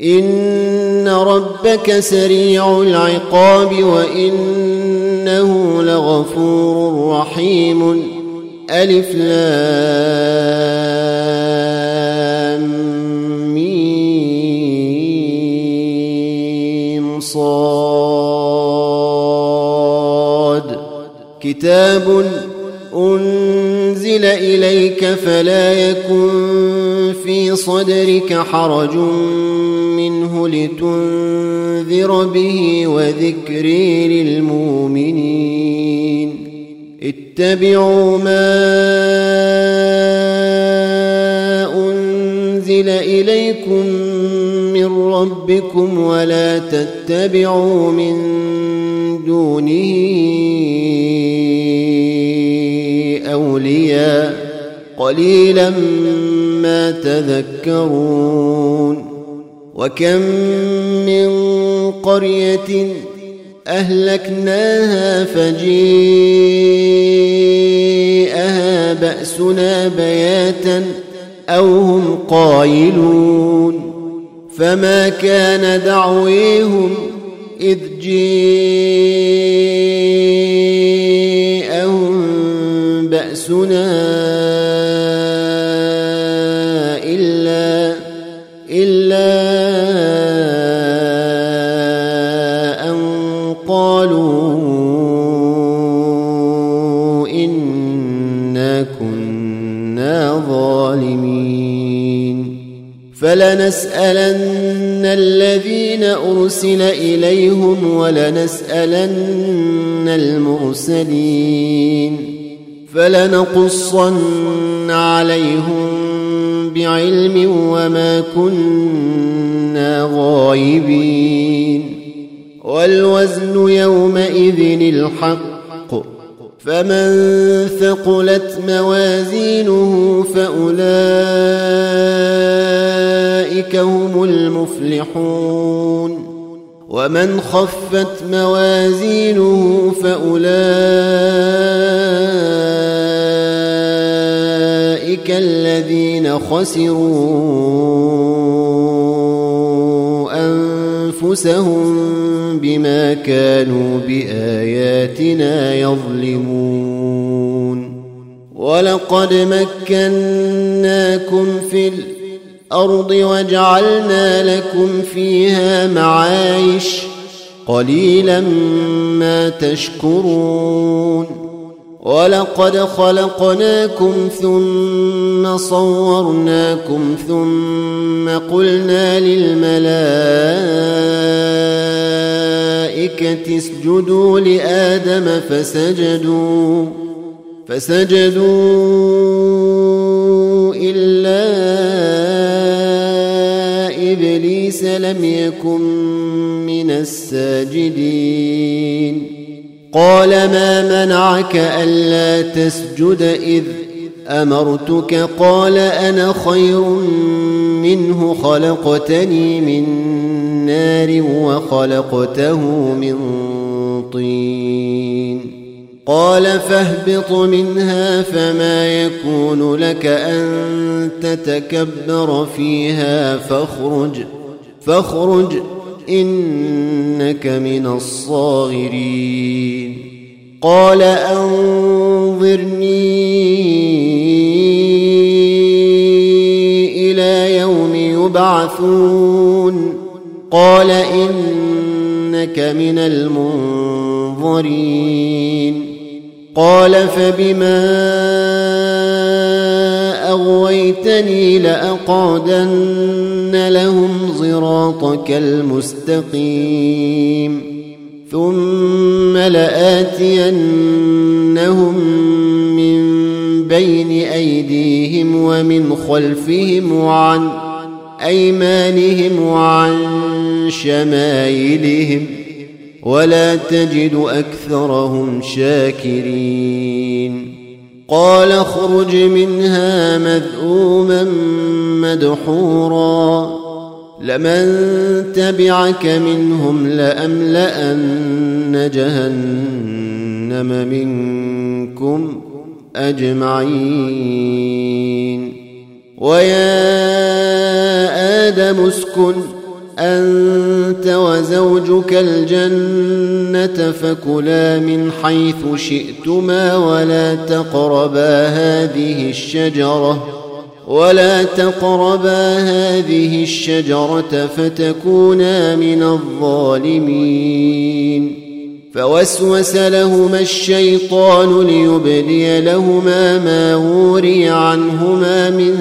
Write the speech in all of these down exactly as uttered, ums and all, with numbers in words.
إن ربك سريع العقاب وإنه لغفور رحيم. ألف لام ميم صاد. كتاب أنزل إليك فلا يكن في صدرك حرج منه لتنذر به وذكر للمؤمنين. اتبعوا ما أنزل إليكم من ربكم ولا تتبعوا من دونه أولياء قليلا ما تذكرون. وكم من قرية أهلكناها فجيءها بأسنا بياتا أو هم قائلون. فما كان دعويهم إذ جاءهم بأسنا إلا إلا أن قالوا إنا كنا ظالمين. فلنسألن الذين أرسل إليهم ولنسألن المرسلين. فلنقصن عليهم بعلم وما كنا غائبين. والوزن يومئذ الحق فمن ثقلت موازينه فأولئك هم المفلحون. ومن خفت موازينه فأولئك الذين خسروا أنفسهم بما كانوا بآياتنا يظلمون. ولقد مكناكم في الأرض وجعلنا لكم فيها معايش قليلا ما تشكرون. ولقد خلقناكم ثم صورناكم ثم قلنا للملائكة اسجدوا لآدم فسجدوا فسجدوا إلا إبليس لم يكن من الساجدين. قال ما منعك ألا تسجد إذ أمرتك؟ قال أنا خير منه خلقتني من نار وخلقته من طين. قال فاهبط منها فما يكون لك أن تتكبر فيها فاخرج فاخرج إنك من الصاغرين. قال أنظرني إلى يوم يبعثون. قال إنك من المنظرين. قال فبما أغويتني لأقعدن لهم صراطك المستقيم ثم لآتينهم من بين أيديهم ومن خلفهم وعن أيمانهم وعن شمائلهم ولا تجد أكثرهم شاكرين. قال اخرج منها مذءوما مدحورا لمن تبعك منهم لأملأن جهنم منكم أجمعين. ويا آدم اسكن أنت وزوجك الجنة فكلا من حيث شئتما ولا تقربا هذه الشجرة ولا تقربا هذه الشجرة فتكونا من الظالمين. فوسوس لهما الشيطان ليبدي لهما ما وري عنهما من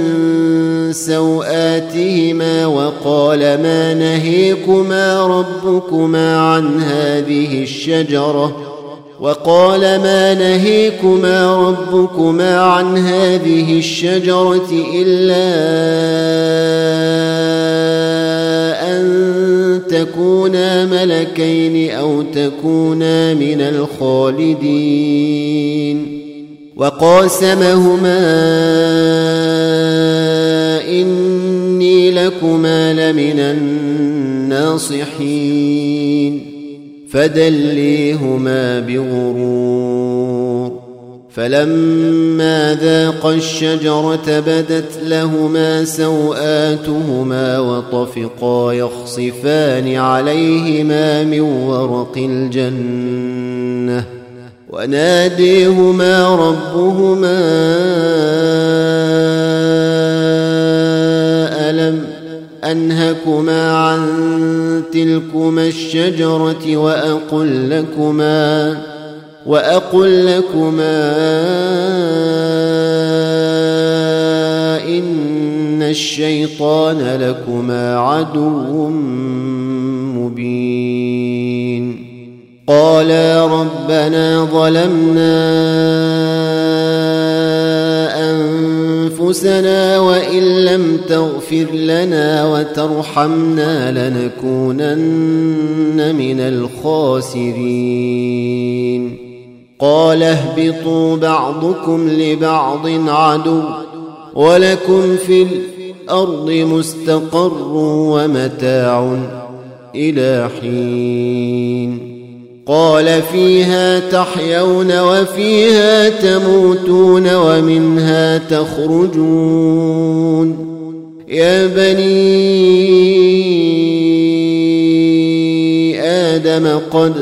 سوآتهما وقال ما نهيكما ربكما عن هذه الشجرة وقال ما نهيكما ربكما عن هذه الشجرة إلا أن تكونا ملكين أو تكونا من الخالدين. وقاسمهما إني لكما لمن الناصحين فدليهما بغرور. فلما ذاقا الشجرة بدت لهما سوآتهما وطفقا يخصفان عليهما من ورق الجنة وناديهما ربهما ألم أنهكما عن تلكما الشجرة وأقل لكما وأقل لكما إن الشيطان لكما عدو مبين. قالا ربنا ظلمنا أنفسنا وإن لم تغفر لنا وترحمنا لنكونن من الخاسرين. قال اهبطوا بعضكم لبعض عدو ولكم في الأرض مستقر ومتاع إلى حين. قال فيها تحيون وفيها تموتون ومنها تخرجون. يا بني آدم قد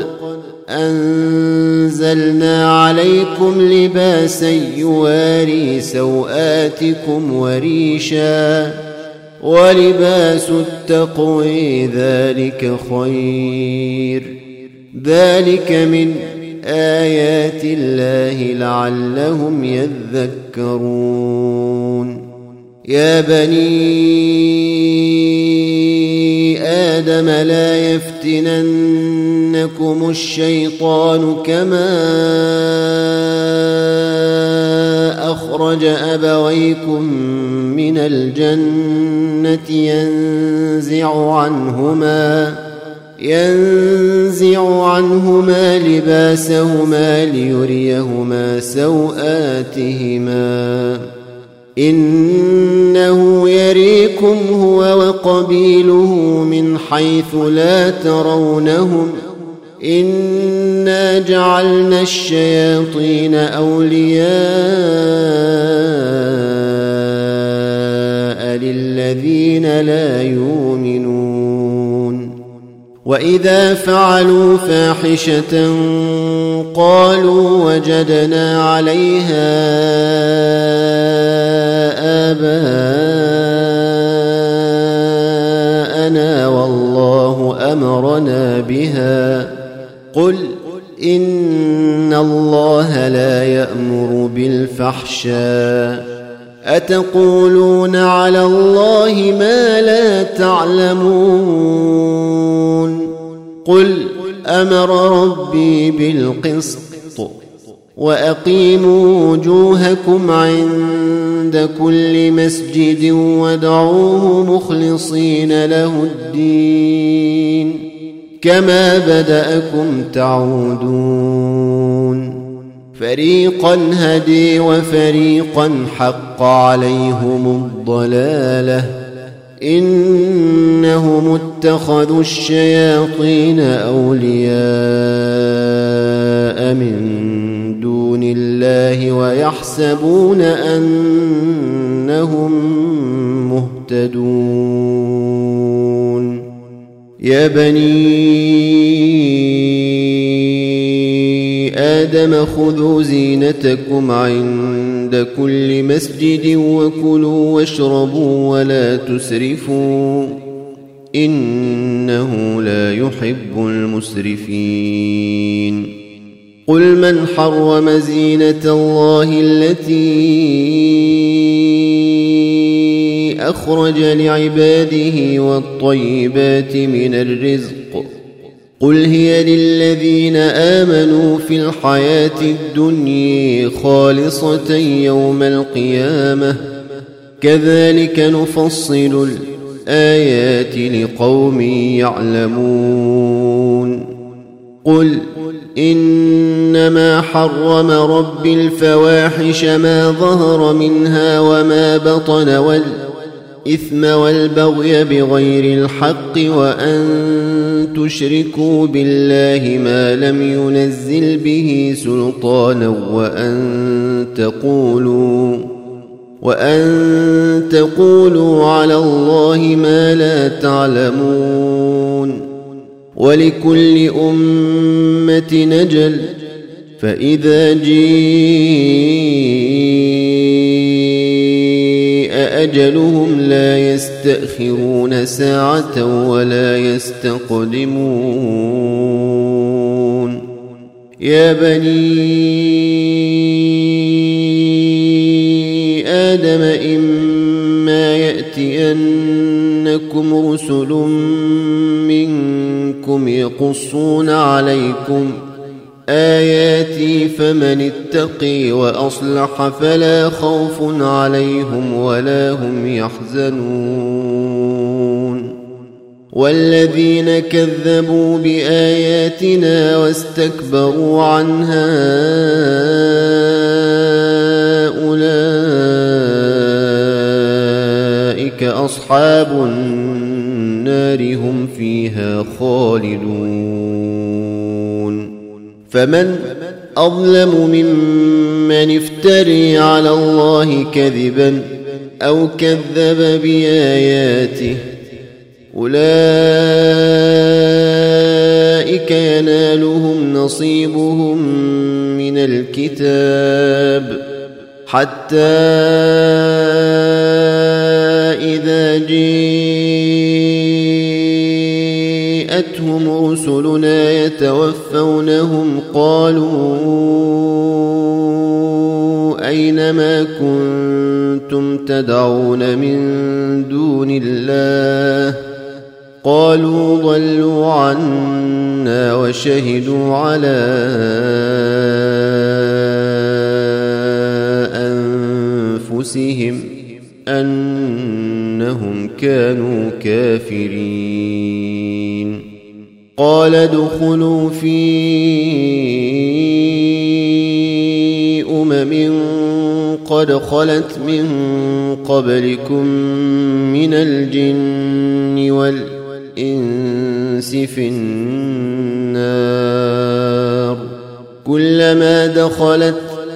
أنزلنا عليكم لباسا يواري سوآتكم وريشا ولباس التقوى ذلك خير ذلك من آيات الله لعلهم يذكرون. يا بني آدم لا يفتننكم الشيطان كما أخرج أبويكم من الجنة ينزع عنهما ينزع عنهما لباسهما ليريهما سوآتهما إنه يريكم هو وقبيله من حيث لا ترونهم إنا جعلنا الشياطين أولياء للذين لا يؤمنون. وإذا فعلوا فاحشة قالوا وجدنا عليها آباءنا والله أمرنا بها قل إن الله لا يأمر بالفحشاء أتقولون على الله ما لا تعلمون. قل أمر ربي بالقسط وأقيموا وجوهكم عند كل مسجد وادعوه مخلصين له الدين كما بدأكم تعودون. فريقا هدي وفريقا حق عليهم الضلالة إنهم اتخذوا الشياطين أولياء من دون الله ويحسبون أنهم مهتدون. يا بني آدم خذوا زينتكم عند كل مسجد وكلوا واشربوا ولا تسرفوا إنه لا يحب المسرفين قل من حرم زينة الله التي أخرج لعباده والطيبات من الرزق قل هي للذين آمنوا في الحياة الدنيا خالصة يوم القيامة كذلك نفصل الآيات لقوم يعلمون قل إنما حرم ربي الفواحش ما ظهر منها وما بطن والإثم والبغي بغير الحق وأن تشركوا بالله ما لم ينزل به سلطانا وأن تقولوا وأن تقولوا على الله ما لا تعلمون ولكل أمة نجل فإذا جاء أجلهم لا يستأخرون ساعة ولا يستقدمون يا بني آدم إما يأتينكم رسل منكم يقصون عليكم آياتي فمن اتقي وأصلح فلا خوف عليهم ولا هم يحزنون والذين كذبوا بآياتنا واستكبروا عنها أولئك أصحاب النار هم فيها خالدون فمن أظلم ممن افتري على الله كذبا أو كذب بآياته أولئك ينالهم نصيبهم من الكتاب حتى إذا جاءتهم رسلنا يتوفونهم قالوا أين ما كنتم تدعون من دون الله قالوا ضلوا عنا وشهدوا على أنفسهم أنهم كانوا كافرين قال ادخلوا في أمم قد خلت من قبلكم من الجن والإنس في النار كلما دخلت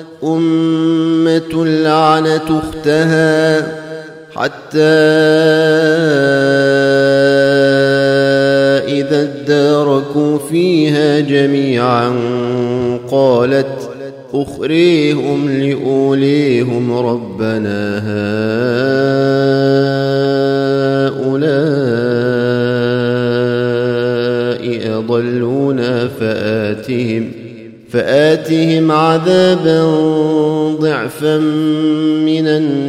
أمة لعنت أختها حتى إذا اداركوا فيها جميعا قالت أخريهم لأوليهم ربنا هؤلاء أضلونا فآتهم فآتهم عذابا ضعفا من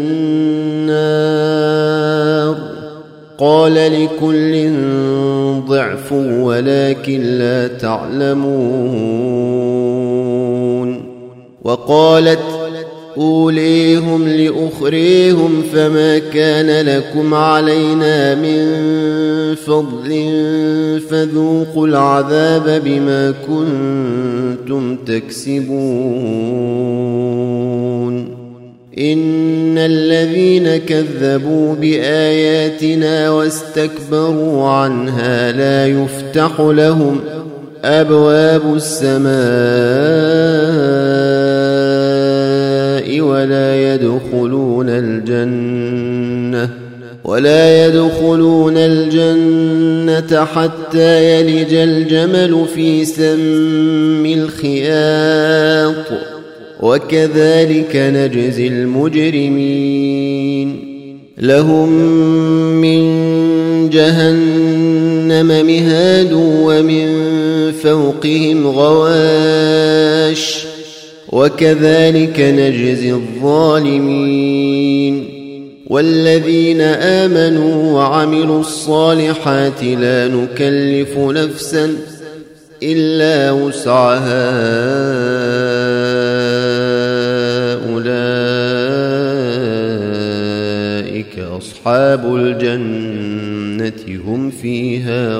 النار قال لكل ضعف ولكن لا تعلمون وقالت أوليهم لأخريهم فما كان لكم علينا من فضل فذوقوا العذاب بما كنتم تكسبون إن الذين كذبوا بآياتنا واستكبروا عنها لا يفتح لهم أبواب السماء ولا يدخلون الجنة ولا يدخلون الجنة حتى يلج الجمل في سم الخياط وكذلك نجزي المجرمين لهم من جهنم مهاد ومن فوقهم غواش وكذلك نجزي الظالمين والذين آمنوا وعملوا الصالحات لا نكلف نفسا إلا وسعها أولئك أصحاب الجنة هم فيها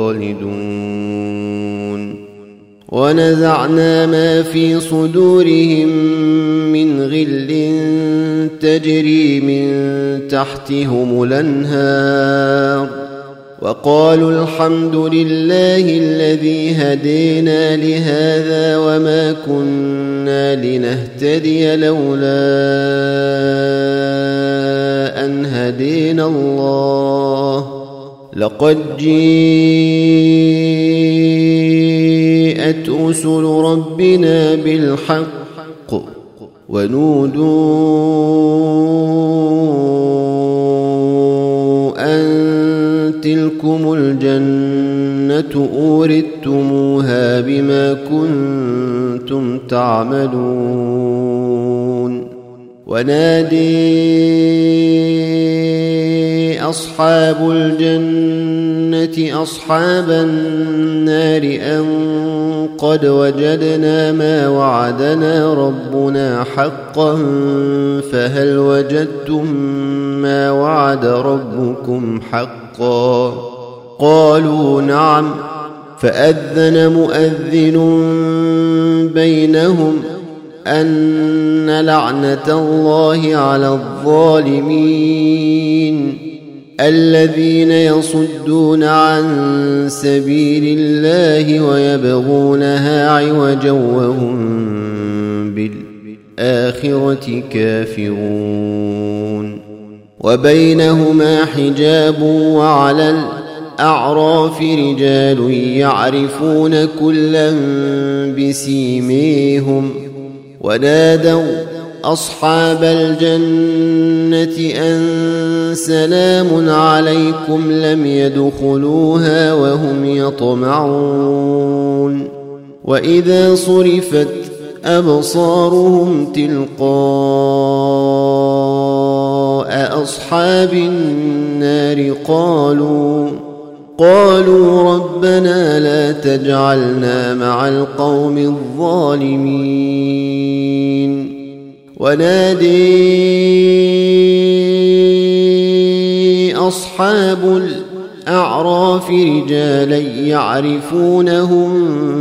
خالدون ونزعنا ما في صدورهم من غل تجري من تحتهم الأنهار وقالوا الحمد لله الذي هدينا لهذا وما كنا لنهتدي لولا أن هدينا الله لقد جاءت رسل ربنا بالحق ونودوا أن تلكم الجنة أورثتموها بما كنتم تعملون ونادي أصحاب الجنة أصحاب النار أن قد وجدنا ما وعدنا ربنا حقا فهل وجدتم ما وعد ربكم حقا قالوا نعم فأذن مؤذن بينهم أن لعنة الله على الظالمين الذين يصدون عن سبيل الله ويبغونها عوجا وهم بالآخرة كافرون وبينهما حجاب وعلى الأعراف رجال يعرفون كلا بسيميهم ونادوا أصحاب الجنة أن سلام عليكم لم يدخلوها وهم يطمعون وإذا صرفت أبصارهم تلقاء أصحاب النار قالوا قالوا ربنا لا تجعلنا مع القوم الظالمين ونادي أصحاب الأعراف رجالا يعرفونهم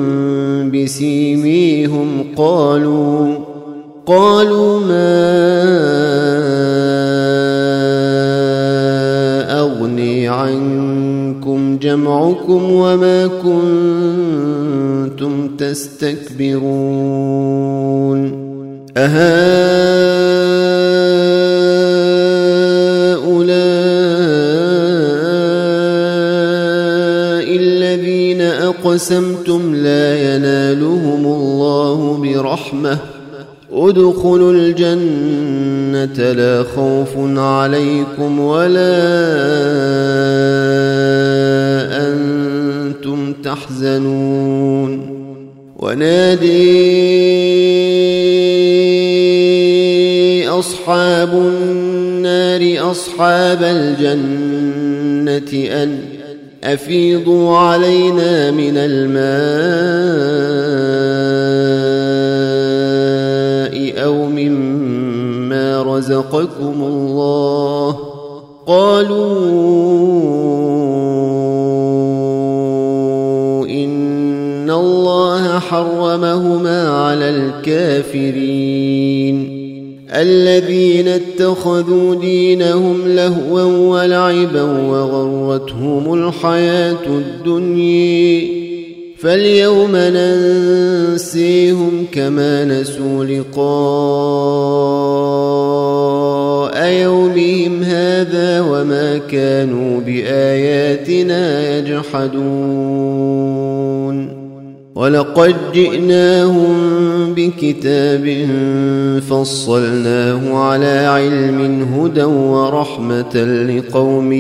بسيميهم قالوا قالوا ما أغني عنكم جمعكم وما كنتم تستكبرون أهؤلاء الذين أقسمتم لا ينالهم الله برحمة ادخلوا الجنة لا خوف عليكم ولا أنتم تحزنون ونادي أصحاب النار أصحاب الجنة أن أفيضوا علينا من الماء أو مما رزقكم الله قالوا إن الله حرمهما على الكافرين الذين اتخذوا دينهم لهوا ولعبا وغرتهم الحياة الدنيا فاليوم ننسيهم كما نسوا لقاء يومهم هذا وما كانوا بآياتنا يجحدون ولقد جئناهم بكتاب فصلناه على علم هدى ورحمة لقوم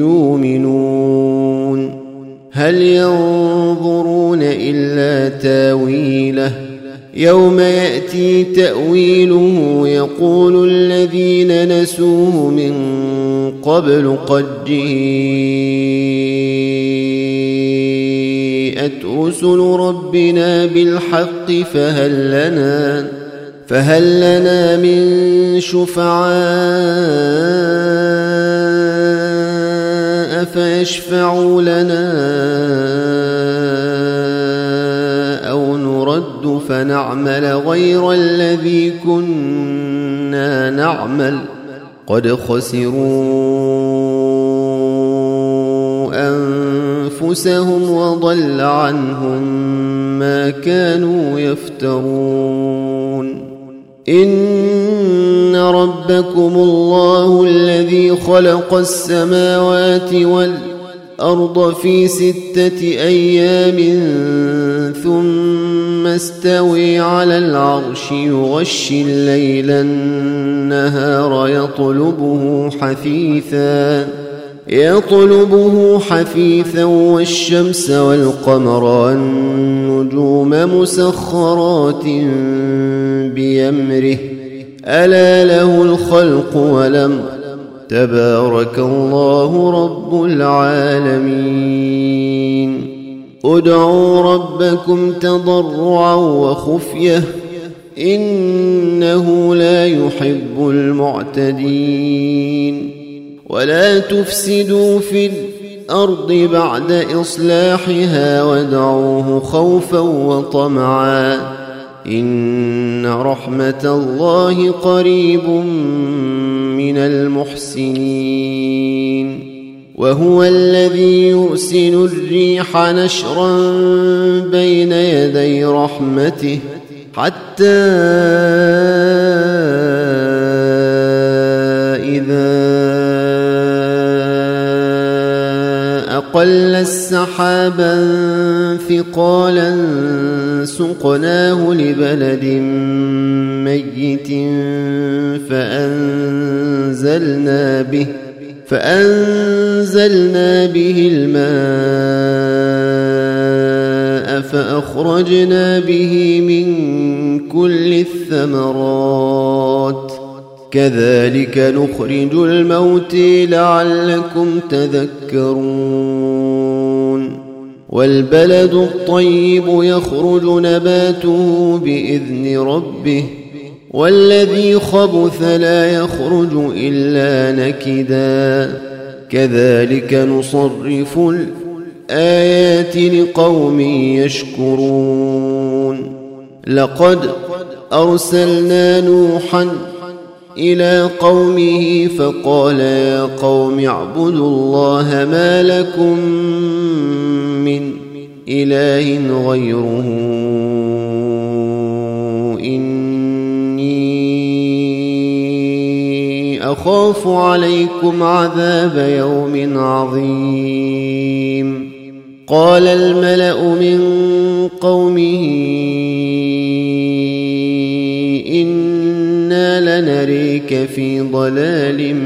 يؤمنون هل ينظرون إلا تاويله يوم يأتي تأويله يقول الذين نسوه من قبل قد جاءت رسل ربنا بالحق فهل لنا فهل لنا من شفعاء فيشفعوا لنا أو نرد فنعمل غير الذي كنا نعمل قد خسروا أنفسهم وضل عنهم ما كانوا يفترون إن ربكم الله الذي خلق السماوات والأرض في ستة أيام ثم استوي على العرش يغشي الليل النهار يطلبه حثيثا يطلبه حثيثا والشمس والقمر والنجوم مسخرات بأمره ألا له الخلق والأمر تبارك الله رب العالمين ادعوا ربكم تضرعا وخفية إنه لا يحب المعتدين ولا تفسدوا في الأرض بعد إصلاحها وادعوه خوفا وطمعا إن رحمة الله قريب من المحسنين وهو الذي يرسل الريح نشرا بين يدي رحمته حتى إذا أقل السحابا ثقالا سقناه لبلد ميت فأنزلنا به فأنزلنا به الماء فأخرجنا به من كل الثمرات كذلك نخرج الموت لعلكم تذكرون والبلد الطيب يخرج نباته بإذن ربه والذي خبث لا يخرج إلا نكدا كذلك نصرف الآيات لقوم يشكرون لقد أرسلنا نوحا إلى قومه فقال يا قوم اعبدوا الله ما لكم من إله غيره إني أخاف عليكم عذاب يوم عظيم قال الملأ من قومه إنا لنريك في ضلال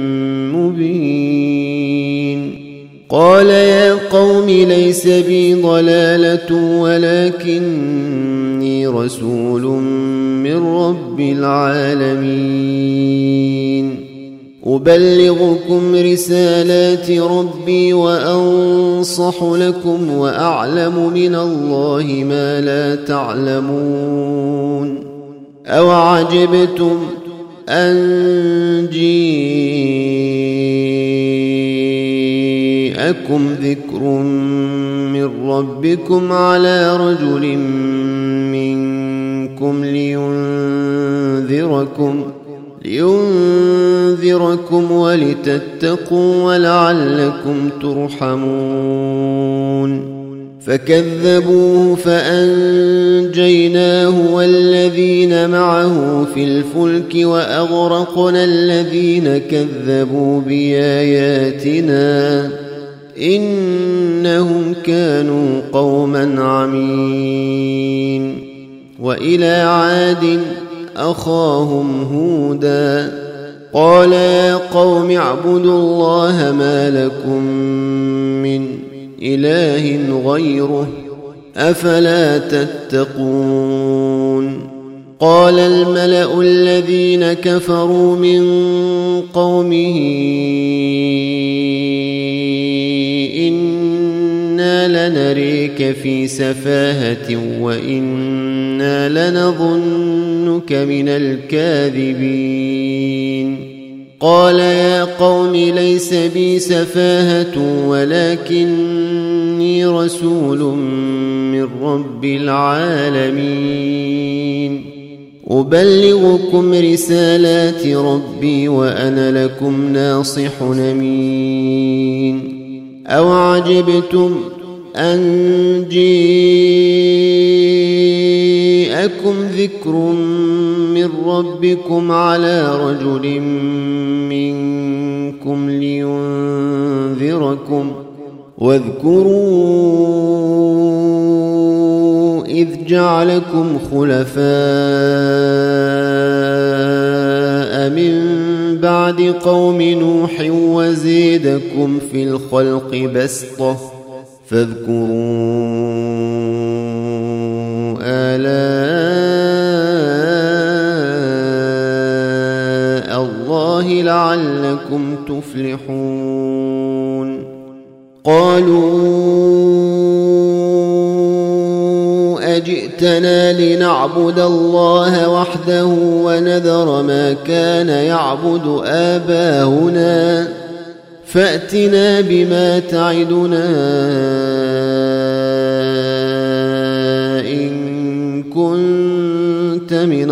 مبين قال يا قوم ليس بي ضلالة ولكني رسول من رب العالمين أبلغكم رسالات ربي وأنصح لكم وأعلم من الله ما لا تعلمون أوعجبتم أن جاءكم ذكر من ربكم على رجل منكم لينذركم لينذركم ولتتقوا ولعلكم ترحمون فكذبوه فأنجيناه والذين معه في الفلك وأغرقنا الذين كذبوا بآياتنا إنهم كانوا قوما عمين. وإلى عاد أخاهم هودا قال يا قوم اعبدوا الله ما لكم من إله غيره أفلا تتقون. قال الملأ الذين كفروا من قومه إنا لنريك في سفاهة وإنا لنظنك من الكاذبين. قال يا قوم ليس بي سفاهة ولكني رسول من رب العالمين أبلغكم رسالات ربي وأنا لكم ناصح أمين. أو عجبتم أن جاءكم ذكر من ربكم على رجل منكم لينذركم واذكروا إذ جعلكم خلفاء من بعد قوم نوح وزيدكم في الخلق بسطة فاذكروا آلاء الله لعلكم تفلحون. قالوا أجئتنا لنعبد الله وحده ونذر ما كان يعبد آباؤنا فأتنا بما تعدنا إن كنت من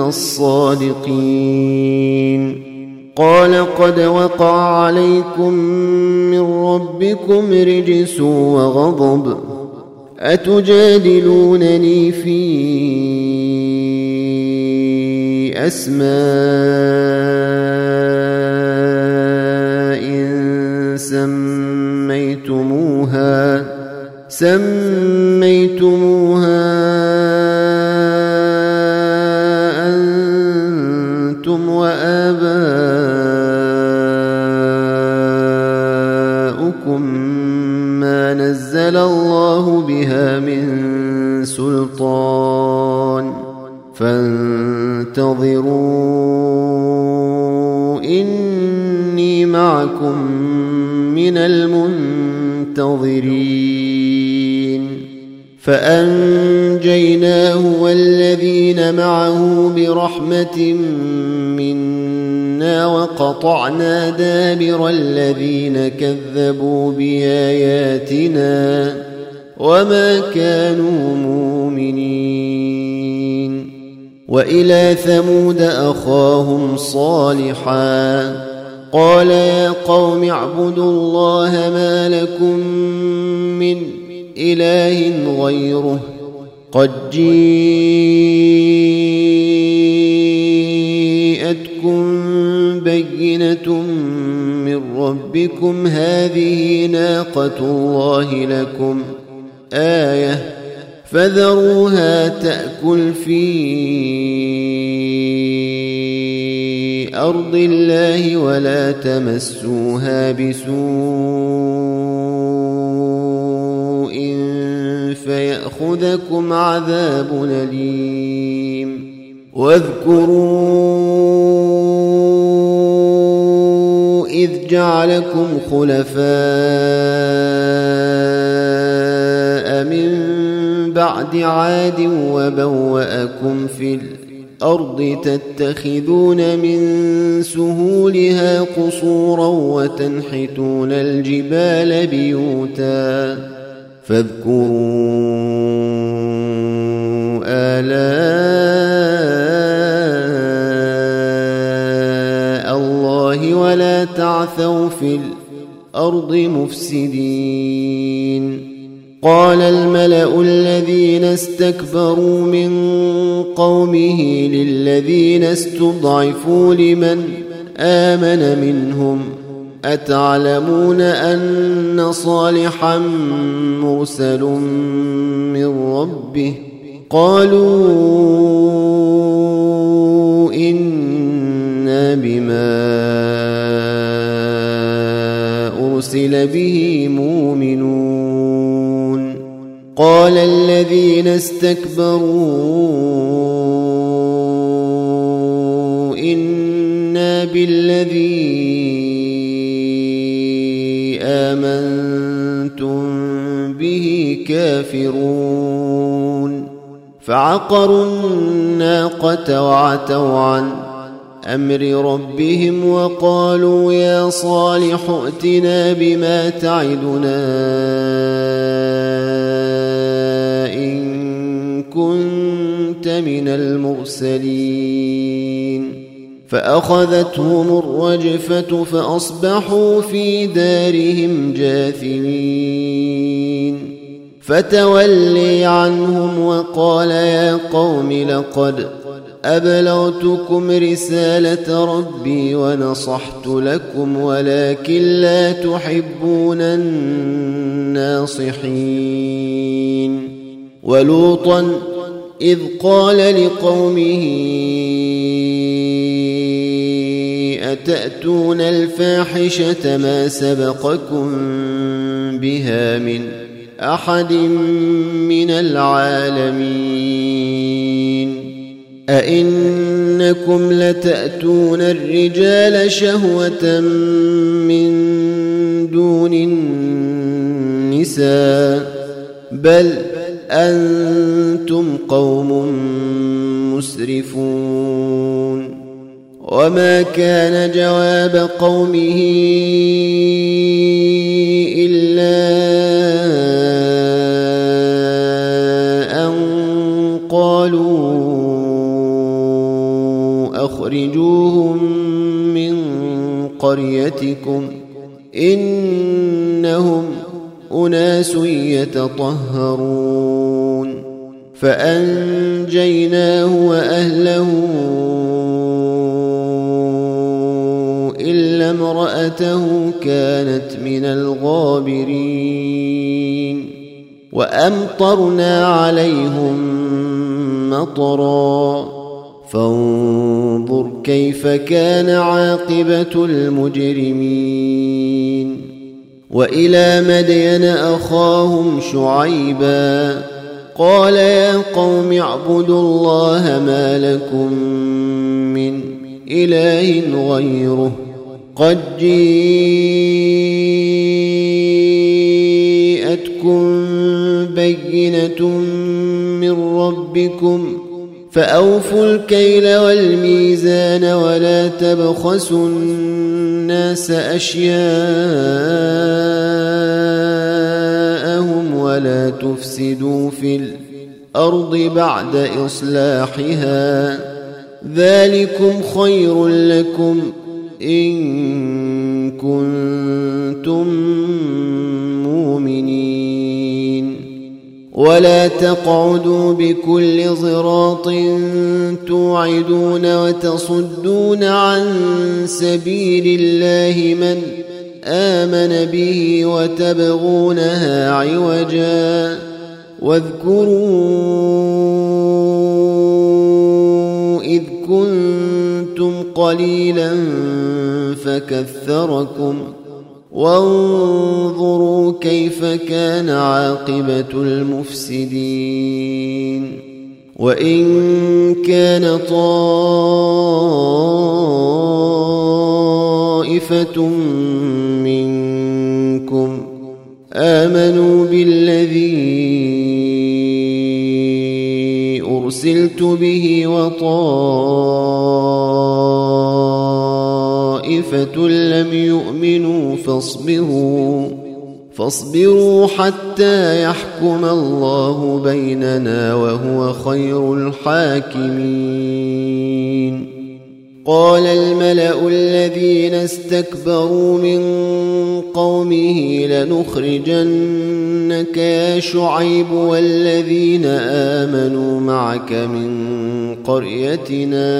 الصادقين. قال قد وقع عليكم من ربكم رجس وغضب أتجادلونني في أسماء سميتموها سميتموها أنتم وآباؤكم ما نزل الله بها من سلطان فانتظروا إني معكم من المنتظرين. فأنجيناه والذين معه برحمة منا وقطعنا دابر الذين كذبوا بآياتنا وما كانوا مؤمنين. وإلى ثمود أخاهم صالحا قال يا قوم اعبدوا الله ما لكم من إله غيره قد جاءتكم بينة من ربكم هذه ناقة الله لكم آية فذروها تأكل في أرض الله ولا تمسوها بسوء فيأخذكم عذاب أليم. واذكروا إذ جعلكم خلفاء من بعد عاد وبوأكم في الأرض تتخذون من سهولها قصورا وتنحتون الجبال بيوتا فاذكروا آلاء الله ولا تعثوا في الأرض مفسدين. قال الملأ الذين استكبروا من قومه للذين استضعفوا لمن آمن منهم أتعلمون أن صالحا مرسل من ربه قالوا إنا بما أرسل به مؤمنون قال الذين استكبروا إنا بالذي آمنتم به كافرون فعقروا الناقة وعتوا عن أمر ربهم وقالوا يا صالح ائتنا بما تعدنا إن كنت من المرسلين فأخذتهم الرجفة فأصبحوا في دارهم جاثمين فتولي عنهم وقال يا قوم لقد أبلغتكم رسالة ربي ونصحت لكم ولكن لا تحبون الناصحين ولوطا إذ قال لقومه أتأتون الفاحشة ما سبقكم بها من أحد من العالمين أئنكم لتأتون الرجال شهوة من دون النساء بل أنتم قوم مسرفون وما كان جواب قومه إلا أن قالوا أخرجوهم من قريتكم إنهم أناس يتطهرون فأنجيناه وأهله إلا امرأته كانت من الغابرين وأمطرنا عليهم مطرا فانظر كيف كان عاقبة المجرمين وإلى مدين أخاهم شعيبا قال يا قوم اعبدوا الله ما لكم من إله غيره قد جيءتكم بينة من ربكم فأوفوا الكيل والميزان ولا تبخسوا الناس أشياءهم ولا تفسدوا في الأرض بعد إصلاحها ذلكم خير لكم إن كنتم مؤمنين ولا تقعدوا بكل صراط توعدون وتصدون عن سبيل الله من آمن به وتبغونها عوجا واذكروا إذ كنتم قليلا فكثركم وانظروا كيف كان عاقبة المفسدين وإن كان طائفة منكم آمنوا بالذي أرسلت به وطائفة لم يؤمنوا فاصبروا فاصبروا حتى يحكم الله بيننا وهو خير الحاكمين قال الملأ الذين استكبروا من قومه لنخرجنك يا شعيب والذين آمنوا معك من قريتنا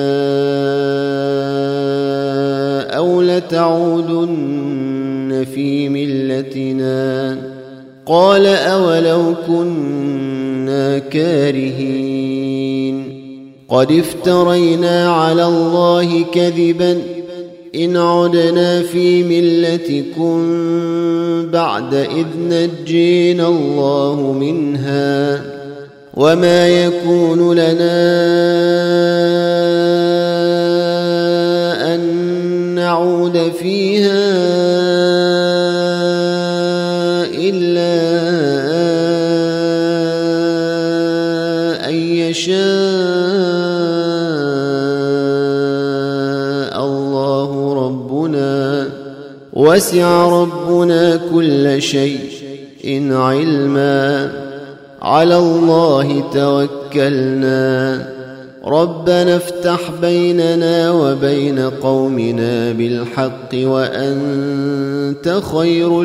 أو لتعودن في ملتنا قال أولو كنا كارهين قد افترينا على الله كذبا إن عدنا في ملتكم بعد إذ نجينا الله منها وما يكون لنا أن نعود فيها إلا أن يشاء وسع ربنا كل شيء إن علما على الله توكلنا ربنا افتح بيننا وبين قومنا بالحق وأنت خير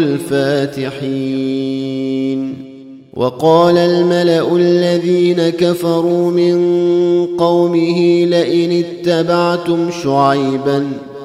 الفاتحين وقال الملأ الذين كفروا من قومه لئن اتبعتم شعيبا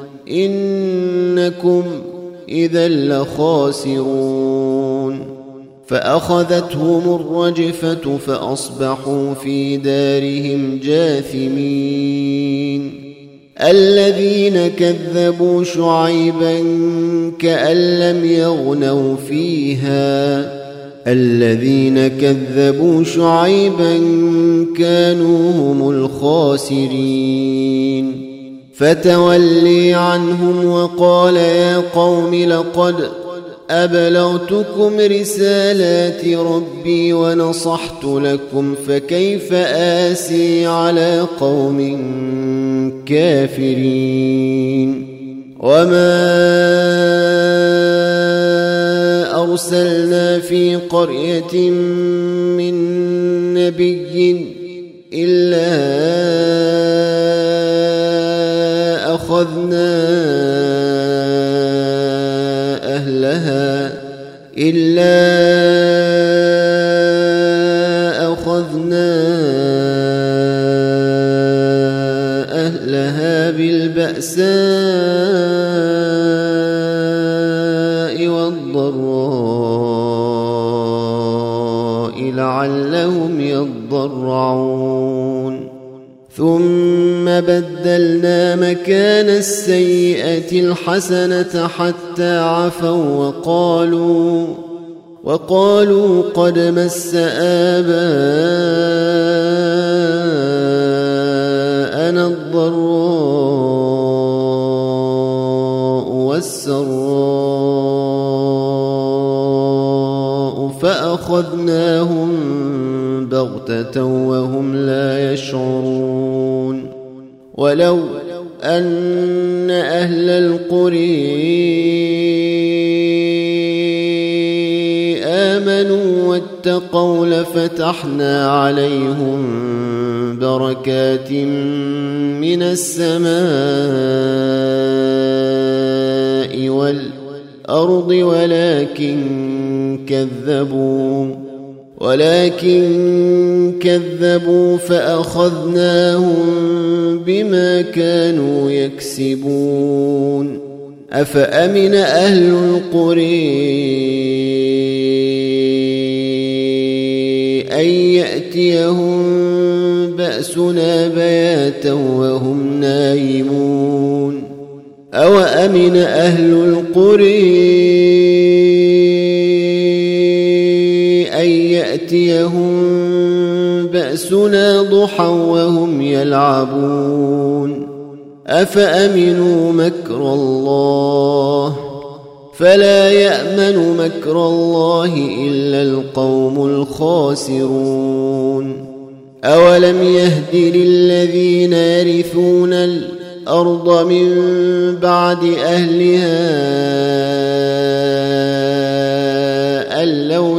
إنكم إذا لخاسرون فأخذتهم الرجفة فأصبحوا في دارهم جاثمين الذين كذبوا شعيبا كأن لم يغنوا فيها الذين كذبوا شعيبا كانوا هم الخاسرين فتولي عنهم وقال يا قوم لقد أبلغتكم رسالات ربي ونصحت لكم فكيف آسي على قوم كافرين وما أرسلنا في قرية من نبي إلا أخذنا أهلها إلا أخذنا أهلها بالبأساء والضراء لعلهم يضرعون ثم بدلنا مكان السيئة الحسنة حتى عفوا وقالوا وقالوا قد مس آباءنا الضراء والسراء فأخذناهم بغتة وهم لا يشعرون ولو أن أهل القرى آمنوا واتقوا لفتحنا عليهم بركات من السماء والأرض ولكن كذبوا ولكن كذبوا فأخذناهم بما كانوا يكسبون أفأمن أهل القرى أن يأتيهم بأسنا بياتا وهم نائمون أوأمن أهل القرى أن يأتيهم بأسنا ضحى وهم يلعبون أفأمنوا مكر الله فلا يأمن مكر الله إلا القوم الخاسرون أولم يهد للذين يرثون الأرض من بعد أهلها أن لو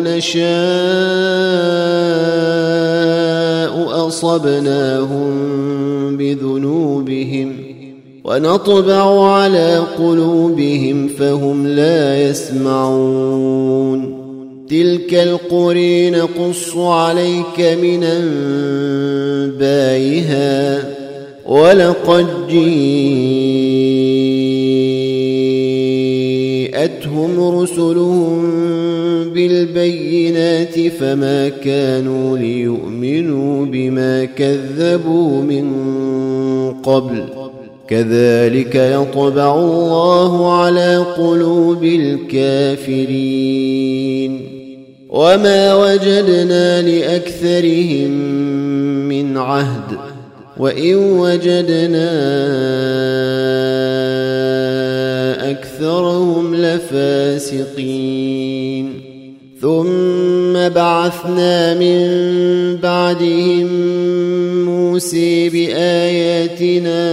نشاء أصبناهم بذنوبهم ونطبع على قلوبهم فهم لا يسمعون تلك القرى نقص عليك من أنبائها ولقد جاءتهم رسلهم بالبينات فما كانوا ليؤمنوا بما كذبوا من قبل كذلك يطبع الله على قلوب الكافرين وما وجدنا لأكثرهم من عهد وإن وجدنا أكثرهم لفاسقين ثم بعثنا من بعدهم موسى بآياتنا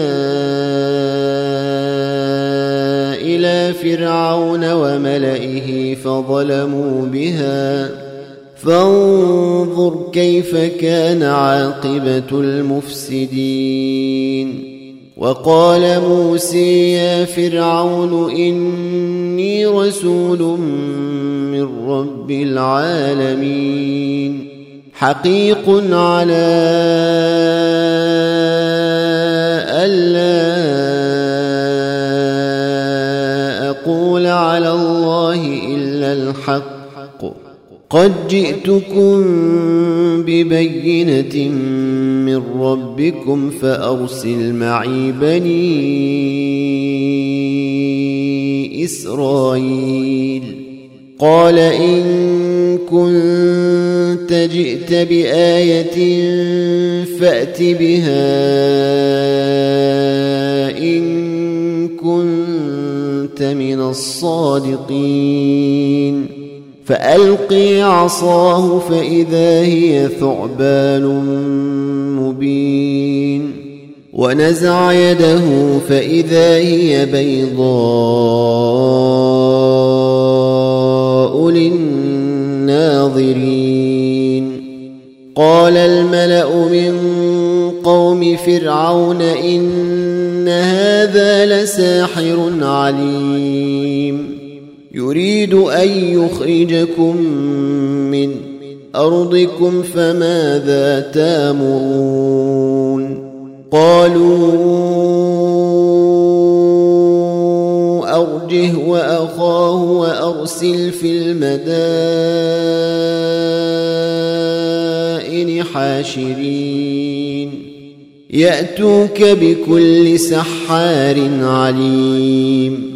إلى فرعون وملئه فظلموا بها فانظر كيف كان عاقبة المفسدين وقال موسى يا فرعون إني رسول من رب العالمين حقيق على ألا أقول على الله إلا الحق قد جئتكم ببينة من ربكم فأرسل معي بني إسرائيل قال إن كنت جئت بآية فأت بها إن كنت من الصادقين فألقي عصاه فإذا هي ثعبان مبين ونزع يده فإذا هي بيضاء للناظرين قال الملأ من قوم فرعون إن هذا لساحر عليم يريد أن يخرجكم من أرضكم فماذا تأمرون قالوا أرجه وأخاه وأرسل في المدائن حاشرين يأتوك بكل سحار عليم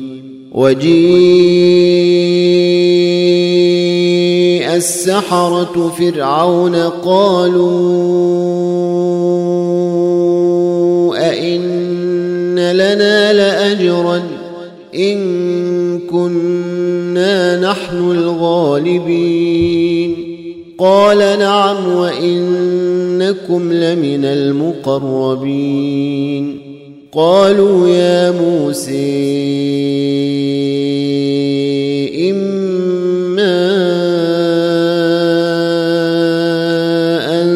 وجيء السحرة فرعون قالوا أئن لنا لأجرا إن كنا نحن الغالبين قال نعم وإنكم لمن المقربين قالوا يا موسى إما أن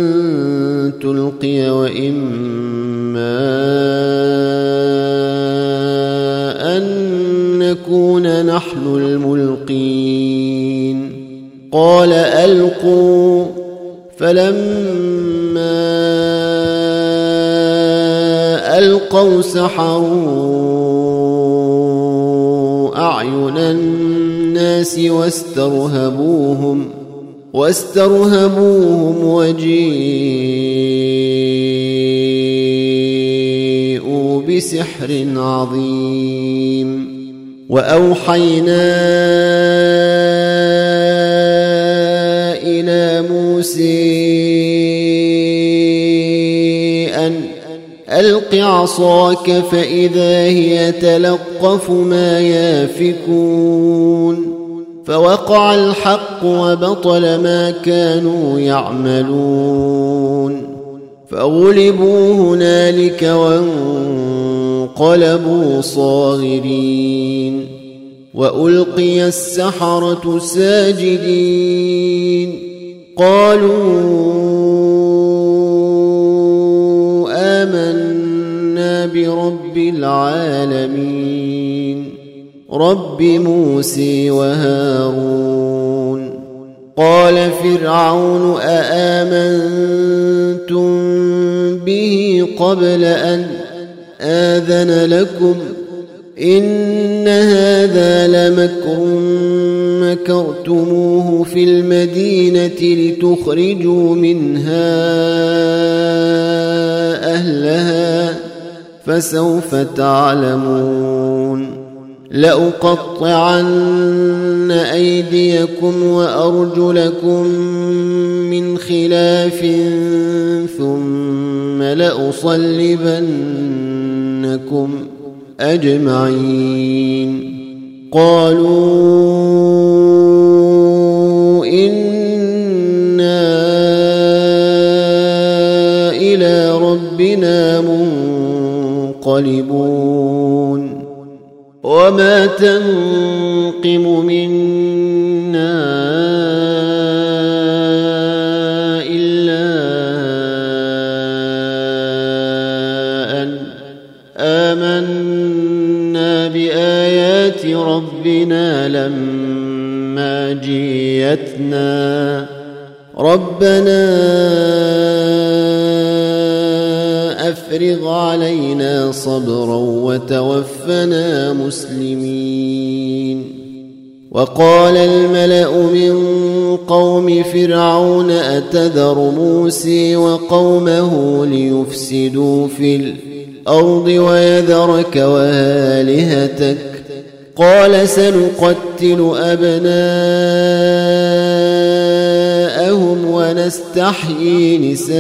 تلقي وإما أن نكون نحن الملقين قال ألقوا فلما ألقوا سحروا أعين الناس واسترهبوهم واسترهبوهم وجيءوا بسحر عظيم وأوحينا إلى موسى أن ألق عصاك فإذا هي تلقف ما يافكون فوقع الحق وبطل ما كانوا يعملون فغلبوا هنالك وانقلبوا صاغرين وألقي السحرة ساجدين قالوا آمنا برب العالمين رب موسى وهارون قال فرعون أآمنتم به قبل أن آذن لكم إن هذا لمكر مكرتموه في المدينة لتخرجوا منها أهلها فسوف تعلمون لأقطعن أيديكم وأرجلكم من خلاف ثم لأصلبنكم أجمعين قالوا إنا إلى ربنا منقلبون وما تنقم منا إلا أن آمنا بآيات ربنا لما جيتنا ربنا أفرغ علينا صبرا وتوفنا مسلمين وقال الملأ من قوم فرعون أتذر موسى وقومه ليفسدوا في الأرض ويذرك وآلهتك قال سنقتل أبناءهم ونستحيي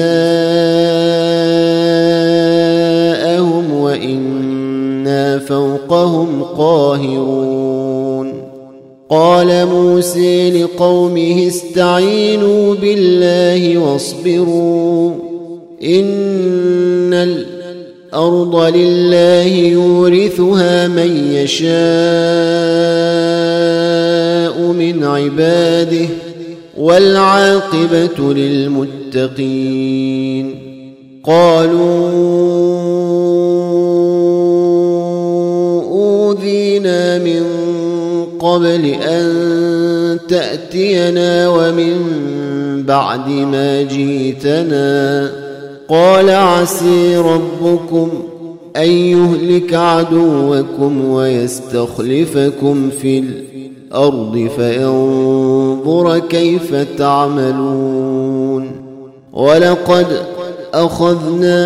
نساءهم وإنا فوقهم قاهرون قال موسى لقومه استعينوا بالله واصبروا إن الأرض لله يورثها من يشاء من عباده والعاقبة للمتقين قالوا أوذينا من قبل أن تأتينا ومن بعد ما جئتنا قال عسى ربكم أن يهلك عدوكم ويستخلفكم في الأرض فينظر كيف تعملون ولقد أخذنا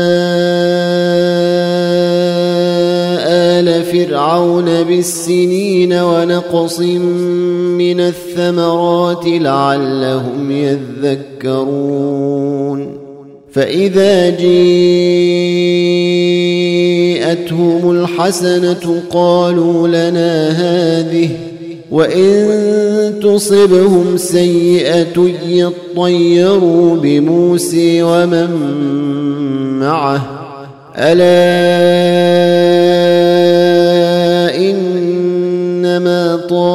آل فرعون بالسنين ونقص من الثمرات لعلهم يذكرون فإذا جاءتهم الحسنة قالوا لنا هذه وإن تصبهم سيئة يطيروا بموسى ومن معه ألا إنما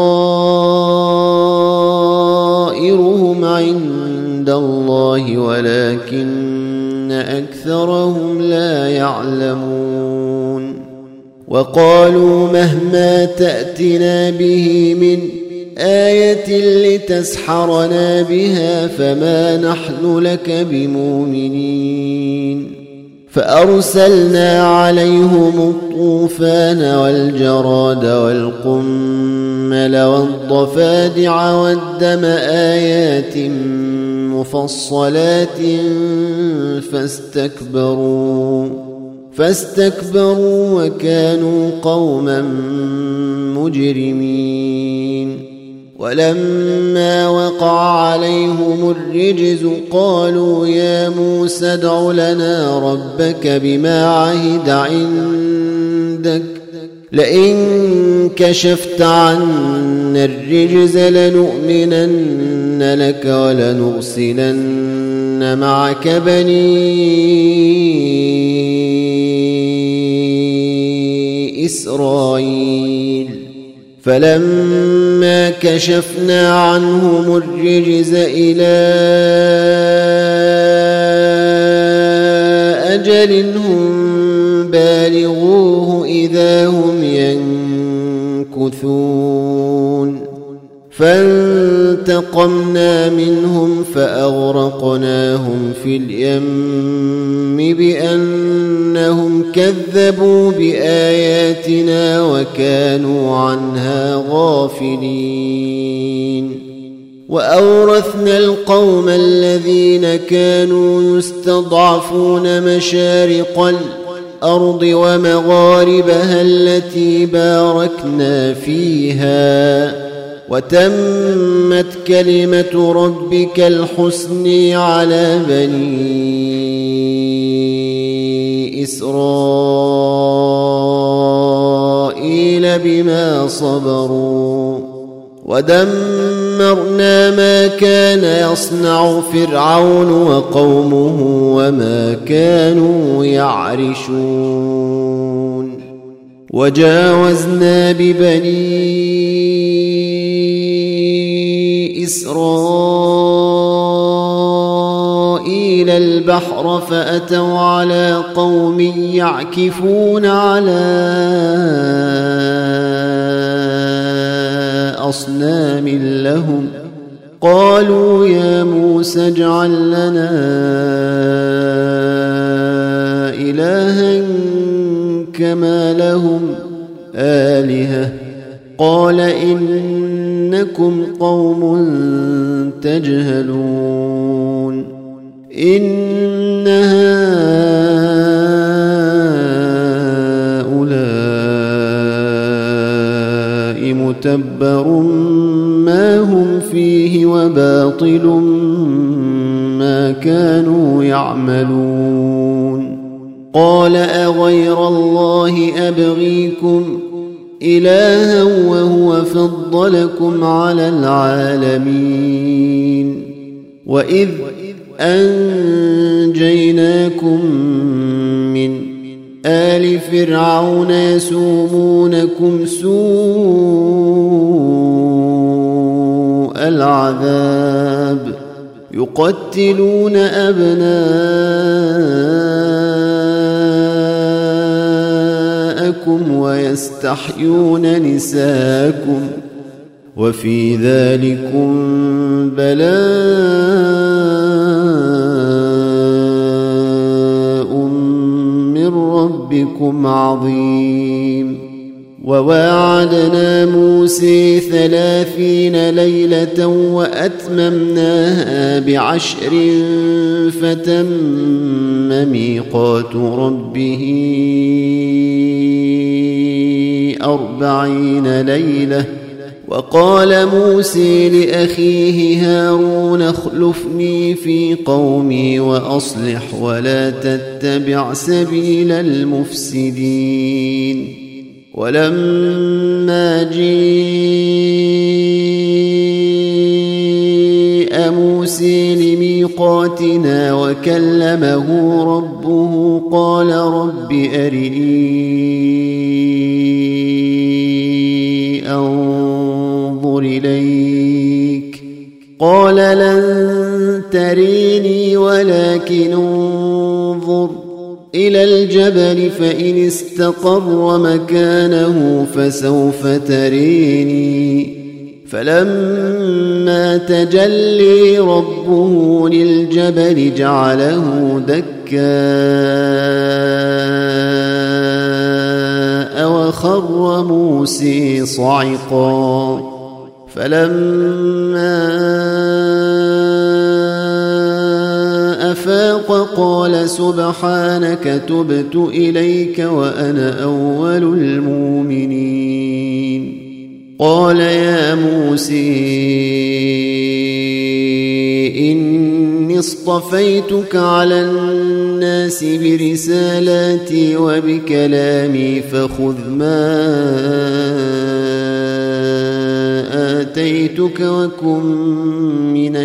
طائرهم عند الله ولكن أكثرهم لا يعلمون وقالوا مهما تأتنا به من آية لتسحرنا بها فما نحن لك بمؤمنين فأرسلنا عليهم الطوفان والجراد والقمل والضفادع والدم آيات مفصلات فاستكبروا فاستكبروا وكانوا قوما مجرمين ولما وقع عليهم الرجز قالوا يا موسى ادع لنا ربك بما عهد عندك لئن كشفت عنا الرجز لنؤمنن لك ولنرسلن معك بني إسرائيل فلما كشفنا عنهم الرجز إلى أجل هم بالغوه فانتقمنا منهم فأغرقناهم في اليم بأنهم كذبوا بآياتنا وكانوا عنها غافلين وأورثنا القوم الذين كانوا يستضعفون مشارق الأرض ومغاربها التي باركنا فيها وتمت كلمة ربك الحسن على بني إسرائيل بما صبروا ودمرنا ما كان يصنع فرعون وقومه وما كانوا يعرشون وجاوزنا ببني إسرائيل البحر فأتوا على قوم يعكفون على أصنام لهم قالوا يا موسى اجعل لنا إلها كما لهم آلهة قال إنكم قوم تجهلون إن هؤلاء متبر ما هم فيه وباطل ما كانوا يعملون قال أغير الله أبغيكم إلها وهو فضلكم على العالمين وإذ أنجيناكم من آل فرعون يسومونكم سوء العذاب يقتلون أبناءكم ويستحيون نساءكم وفي ذلكم بلاء من ربكم عظيم وواعدنا موسى ثلاثين ليلة وأتممناها بعشر فتم ميقات ربه أربعين ليلة وقال موسى لأخيه هارون اخلفني في قومي وأصلح ولا تتبع سبيل المفسدين ولما جاء موسى لميقاتنا وكلمه ربه قال رب أرني أنظر إليك قال لن تريني ولكن انظر إلى الجبل فإن استقر مكانه فسوف تريني فلما تجلي ربه للجبل جعله دكاء وخر موسى صعقا فلما أفاق قال سبحانك تبت إليك وأنا أول المؤمنين قال يا موسى إني اصطفيتك على الناس برسالاتي وبكلامي فخذ ما آتيتك وكن من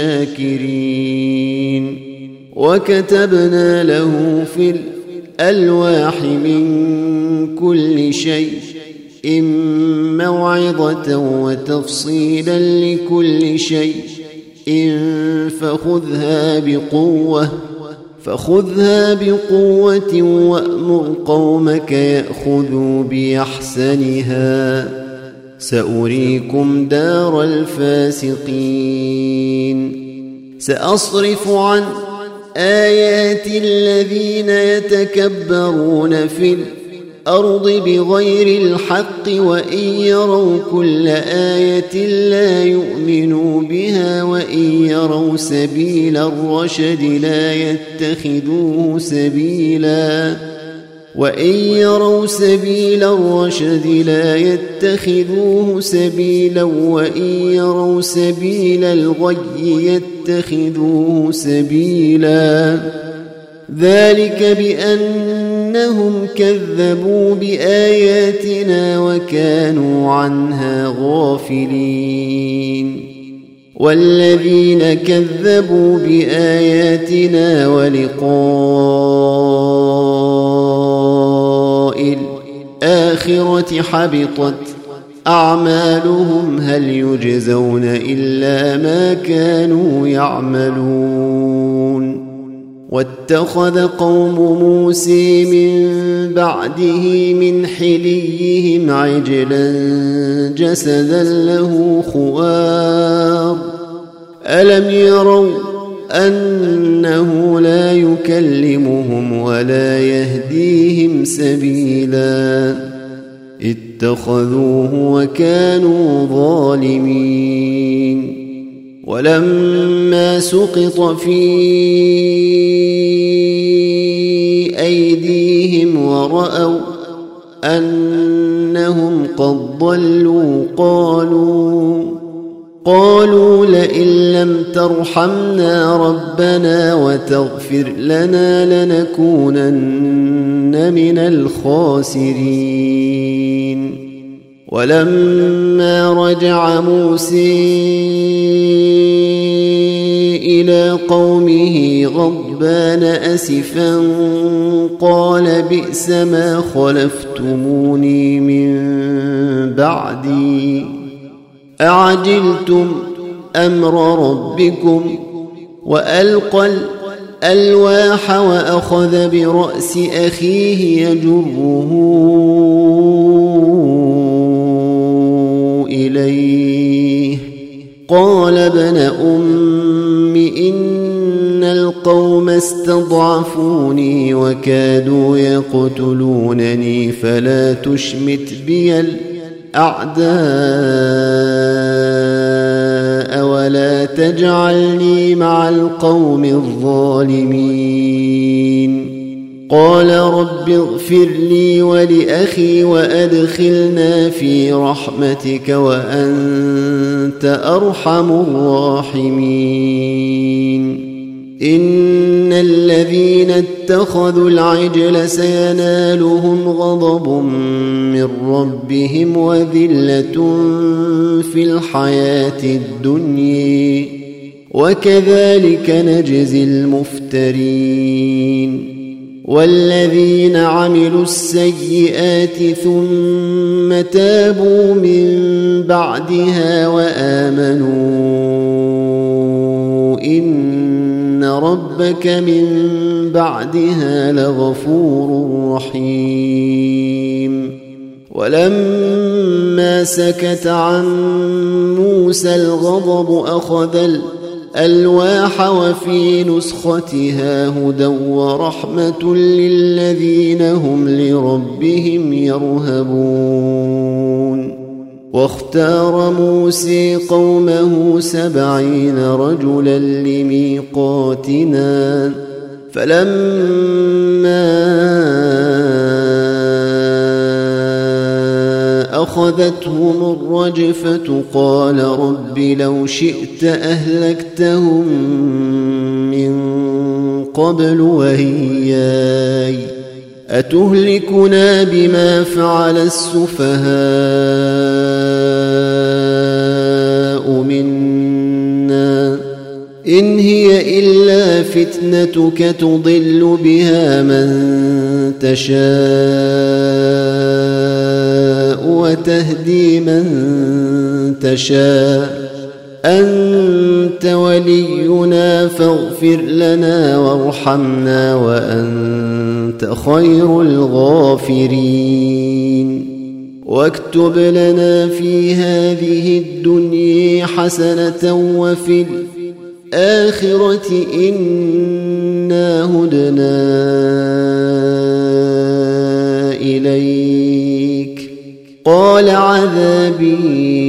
الشاكرين وكتبنا له في الألواح من كل شيء إن موعظة وتفصيلا لكل شيء إن فخذها بقوة فخذها بقوة وأمر قومك يأخذوا بأحسنها سأريكم دار الفاسقين سأصرف عن آياتي الذين يتكبرون في الأرض بغير الحق وإن يروا كل آية لا يؤمنوا بها وإن يروا سبيل الرشد لا يتخذوه سبيلا وإن يروا سبيل الرشد لا يتخذوه سبيلا وإن يروا سبيل الغي يتخذوه سبيلا ذلك بأنهم كذبوا بآياتنا وكانوا عنها غافلين والذين كذبوا بآياتنا ولقاء الآخرة حبطت أعمالهم هل يجزون إلا ما كانوا يعملون واتخذ قوم موسى من بعده من حليهم عجلا جسدا له خوار ألم يروا أنه لا يكلمهم ولا يهديهم سبيلا اتخذوه وكانوا ظالمين ولما سقط في أيديهم ورأوا أنهم قد ضلوا قالوا قالوا لئن لم ترحمنا ربنا وتغفر لنا لنكونن من الخاسرين ولما رجع موسى إلى قومه غضبان أسفا قال بئس ما خلفتموني من بعدي أعجلتم أمر ربكم وألقى الألواح وأخذ برأس أخيه يجره إليه قال ابن أم إن القوم استضعفوني وكادوا يقتلونني فلا تشمت بي الأعداء ولا تجعلني مع القوم الظالمين قال رب اغفر لي ولأخي وأدخلنا في رحمتك وأنت أرحم الراحمين إن الذين اتخذوا العجل سينالهم غضب من ربهم وذلة في الحياة الدنيا وكذلك نجزي المفترين والذين عملوا السيئات ثم تابوا من بعدها وآمنوا إن ربك من بعدها لغفور رحيم ولما سكت عن موسى الغضب أخذ الألواح وفي نسختها هدى ورحمة للذين هم لربهم يرهبون واختار موسى قومه سبعين رجلا لميقاتنا فلما أخذتهم الرجفة قال رب لو شئت أهلكتهم من قبل وإياي أتهلكنا بما فعل السفهاء منا إن هي إلا فتنتك تضل بها من تشاء وتهدي من تشاء أنت ولينا فاغفر لنا وارحمنا وأنت خير الغافرين واكتب لنا في هذه الدنيا حسنة وفي الآخرة إنا هدنا إليك. قال عذابي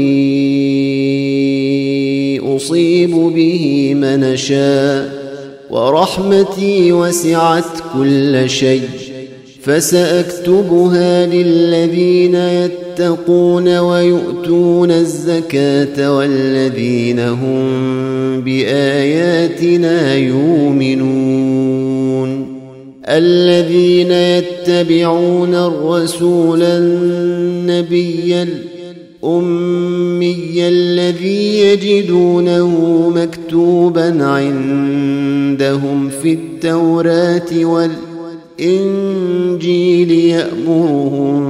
أصيب به من أشاء ورحمتي وسعت كل شيء فسأكتبها للذين يتقون ويؤتون الزكاة والذين هم بآياتنا يؤمنون. الذين يتبعون الرسول النبي الأمي الذي يجدونه مكتوبا عندهم في التوراة والإنجيل يأمرهم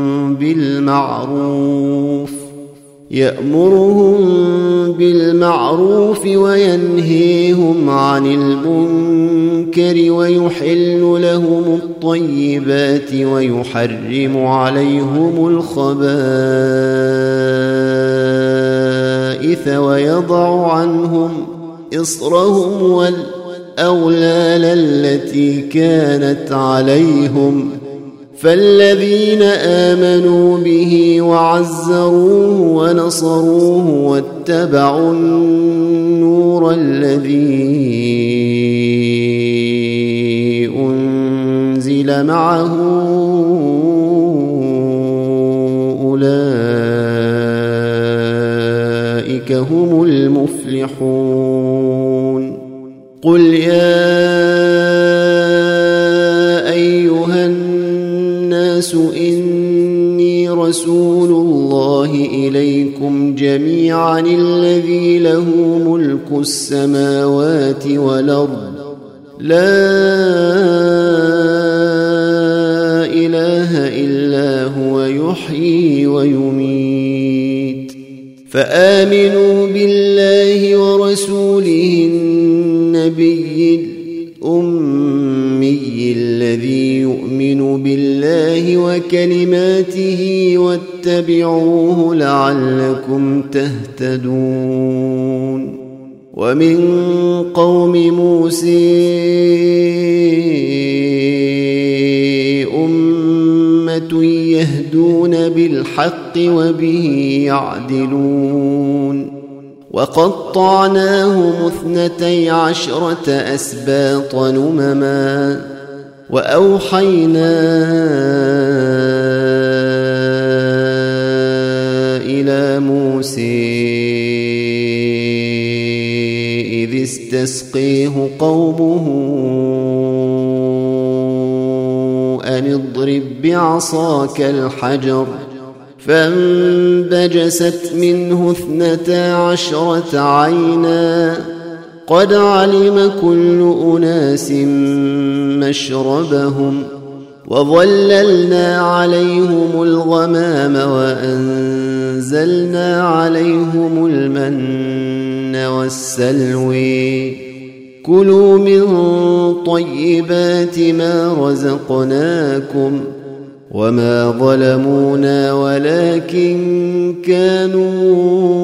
بالمعروف يأمرهم بالمعروف وينهيهم عن المنكر ويحل لهم الطيبات ويحرم عليهم الخبائث ويضع عنهم إصرهم والأغلال التي كانت عليهم. فالذين آمنوا به وعزروه ونصروه واتبعوا النور الذي أنزل معه أولئك هم المفلحون. قل يا أيها الناس إني رسول الله إليكم جميعا الذي له ملك السماوات والأرض لا إله إلا هو يحيي ويميت. فآمنوا بالله ورسوله النبي الأمي الذي يؤمن بالله وكلماته واتبعوه لعلكم تهتدون. ومن قوم موسى أمة يهدون بالحق وبه يعدلون. وقطعناهم اثنتي عشرة أسباط نمما وأوحينا إلى موسى إذ استسقيه قومه أن اضرب بعصاك الحجر فانبجست منه اثنتا عشرة عينا قد علم كل أناس مشربهم وظللنا عليهم الغمام وأنزلنا عليهم المن والسلوي كلوا من طيبات ما رزقناكم وما ظلمونا ولكن كانوا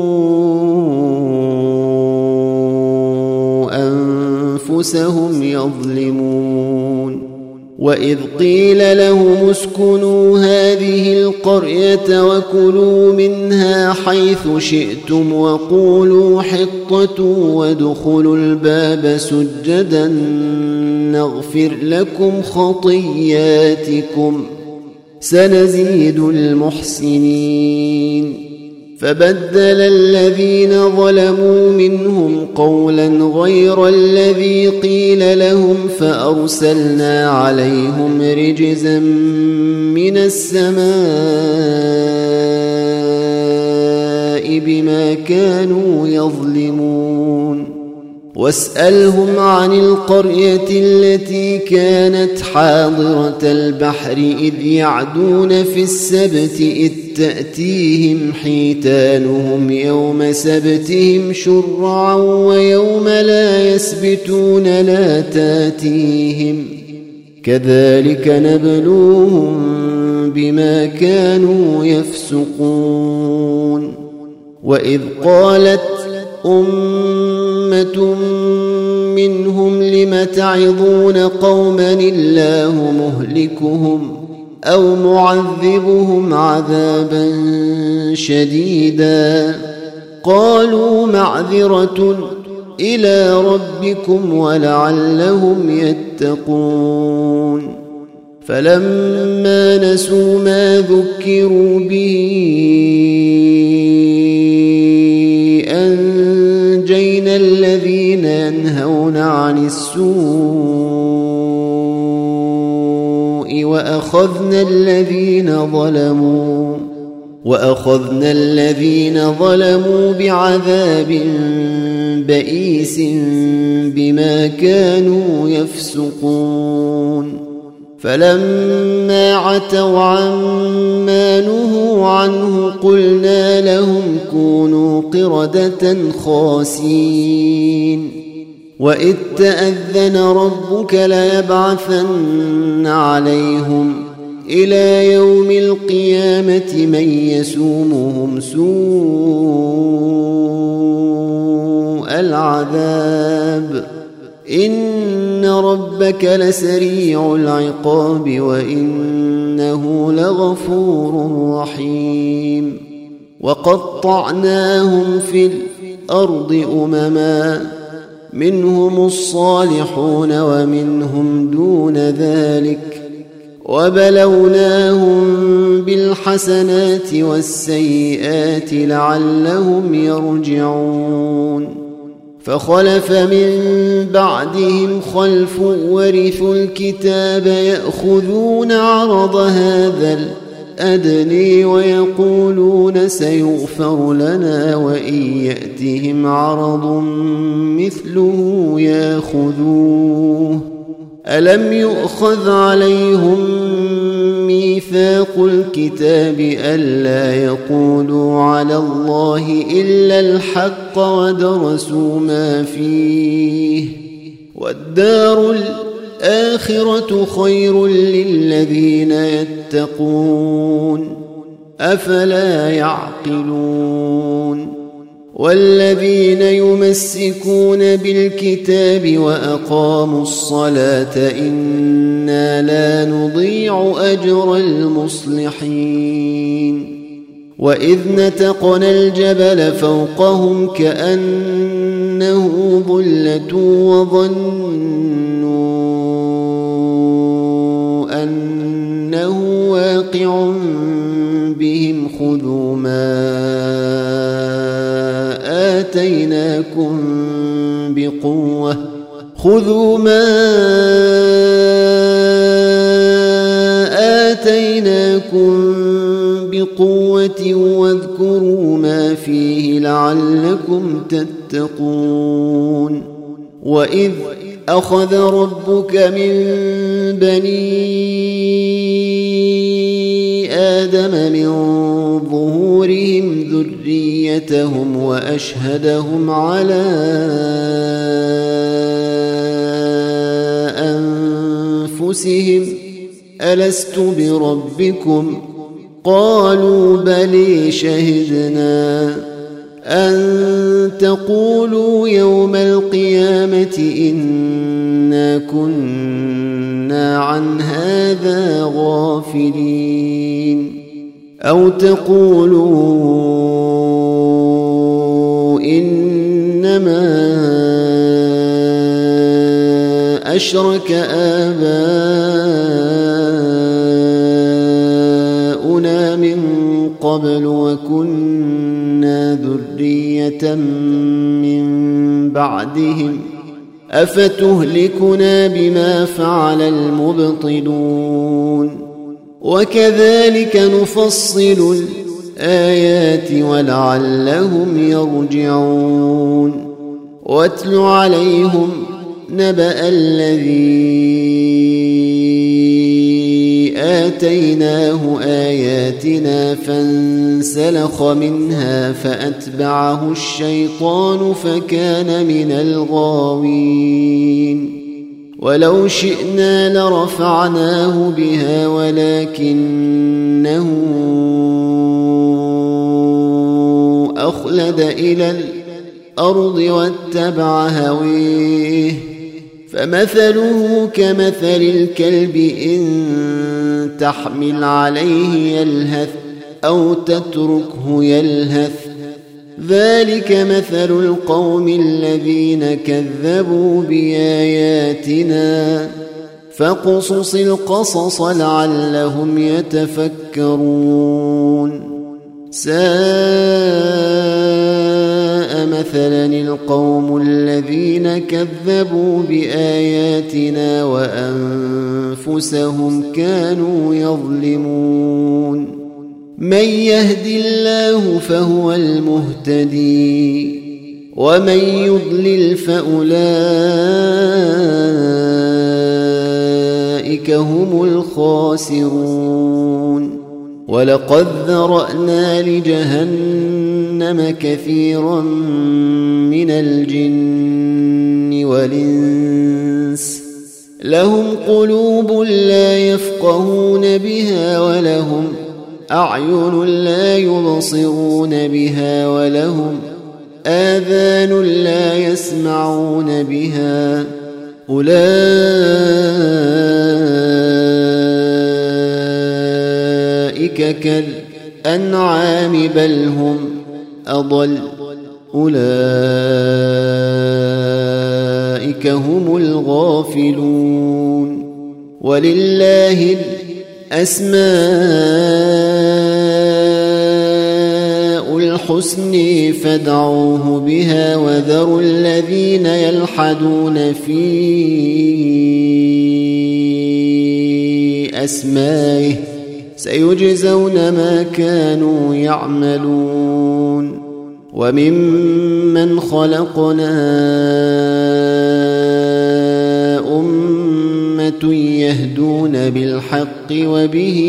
أنفسهم يظلمون. وإذ قيل لهم اسكنوا هذه القرية وكلوا منها حيث شئتم وقولوا حطة وادخلوا الباب سجدا نغفر لكم خطياتكم سنزيد المحسنين. فبدل الذين ظلموا منهم قولا غير الذي قيل لهم فأرسلنا عليهم رجزا من السماء بما كانوا يظلمون. واسألهم عن القرية التي كانت حاضرة البحر إذ يعدون في السبت إذ تأتيهم حيتانهم يوم سبتهم شرعا ويوم لا يسبتون لا تأتيهم كذلك نبلوهم بما كانوا يفسقون وإذ قالت أمة منهم لم تعظون قوما الله مهلكهم أو معذبهم عذابا شديدا قالوا معذرة إلى ربكم ولعلهم يتقون فلما نسوا ما ذكروا به أنجينا الذين ينهون عن السوء وأخذنا الذين ظلموا وأخذنا الذين ظلموا بعذاب بئيس بما كانوا يفسقون فلما عتوا عما نهوا عنه قلنا لهم كونوا قردة خاسئين وإذ تأذن ربك ليبعثن عليهم إلى يوم القيامة من يسومهم سوء العذاب إن ربك لسريع العقاب وإنه لغفور رحيم وقطعناهم في الأرض أمما منهم الصالحون ومنهم دون ذلك وبلوناهم بالحسنات والسيئات لعلهم يرجعون فخلف من بعدهم خلف ورثوا الكتاب يأخذون عرض هذا الأدني ويقولون سيغفر لنا وإن يأتهم عرض مثله يأخذوه ألم يؤخذ عليهم ميثاق الكتاب ألا يقولوا على الله إلا الحق ودرسوا ما فيه والدار الآخرة خير للذين يتقون أفلا يعقلون والذين يمسكون بالكتاب وأقاموا الصلاة إنا لا نضيع أجر المصلحين وإذ نتقنا الجبل فوقهم كأنه ظلة وظنوا أنه واقع بهم خذوا ما آتيناكم بقوة خذوا ما آتيناكم بقوة واذكروا ما فيه لعلكم تتقون وإذ أخذ ربك من بني آدم من ظهورهم ذريتهم وأشهدهم على أنفسهم ألست بربكم قالوا بلي شهدنا أن تقولوا يوم القيامة إنا كنا عن هذا غافلين أو تقولوا إنما أشرك آباؤنا من قبل وكنا ذرية من بعدهم أفتهلكنا بما فعل المبطلون وكذلك نفصل الآيات ولعلهم يرجعون واتل عليهم نبأ الذي آتيناه آياتنا فانسلخ منها فأتبعه الشيطان فكان من الغاوين ولو شئنا لرفعناه بها ولكنه أخلد إلى الأرض واتبع هويه فمثله كمثل الكلب إن تحمل عليه يلهث أو تتركه يلهث ذلك مثل القوم الذين كذبوا بآياتنا فاقصص القصص لعلهم يتفكرون ساء مثلا القوم الذين كذبوا بآياتنا وأنفسهم كانوا يظلمون من يهد الله فهو المهتدي ومن يضلل فأولئك هم الخاسرون ولقد ذرأنا لجهنم كثيرا من الجن والإنس لهم قلوب لا يفقهون بها ولهم أعين لا يبصرون بها ولهم آذان لا يسمعون بها أولئك كالأنعام بل هم أضل أولئك هم الغافلون ولله الأسماء الحسن فادعوه بها وذروا الذين يلحدون في أسمائه سيجزون ما كانوا يعملون وممن خلقنا أمة يهدون بالحق وبه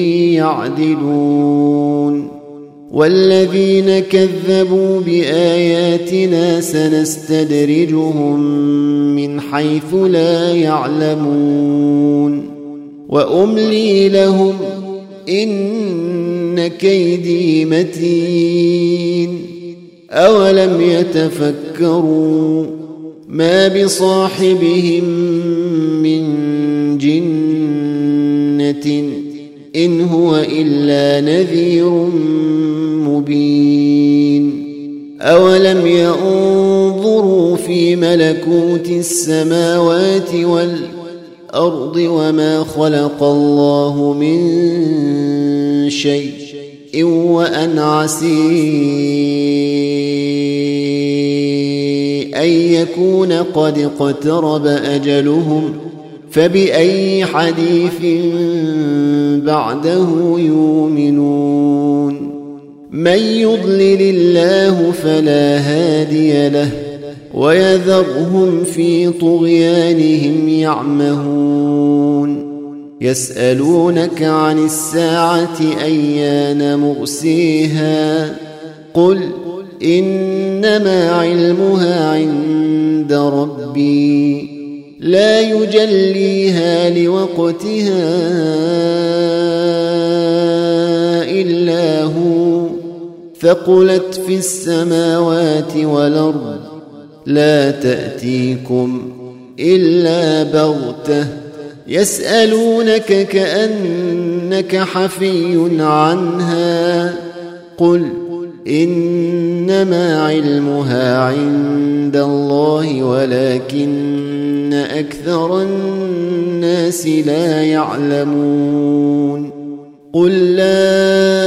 يعدلون والذين كذبوا بآياتنا سنستدرجهم من حيث لا يعلمون وأملي لهم إن كيدي متين أولم يتفكروا ما بصاحبهم من جنة إن هو إلا نذير مبين أولم ينظروا في ملكوت السماوات والأرض وما خلق الله من شيء وأن عسي أن يكون قد اقترب أجلهم فبأي حديث بعده يؤمنون من يضلل الله فلا هادي له ويذرهم في طغيانهم يعمهون يسألونك عن الساعة أيان مرسيها قل إنما علمها عند ربي لا يجليها لوقتها إلا هو ثقلت في السماوات والأرض لا تأتيكم إلا بغتة يسألونك كأنك حفي عنها قل إنما علمها عند الله ولكن أكثر الناس لا يعلمون قل لا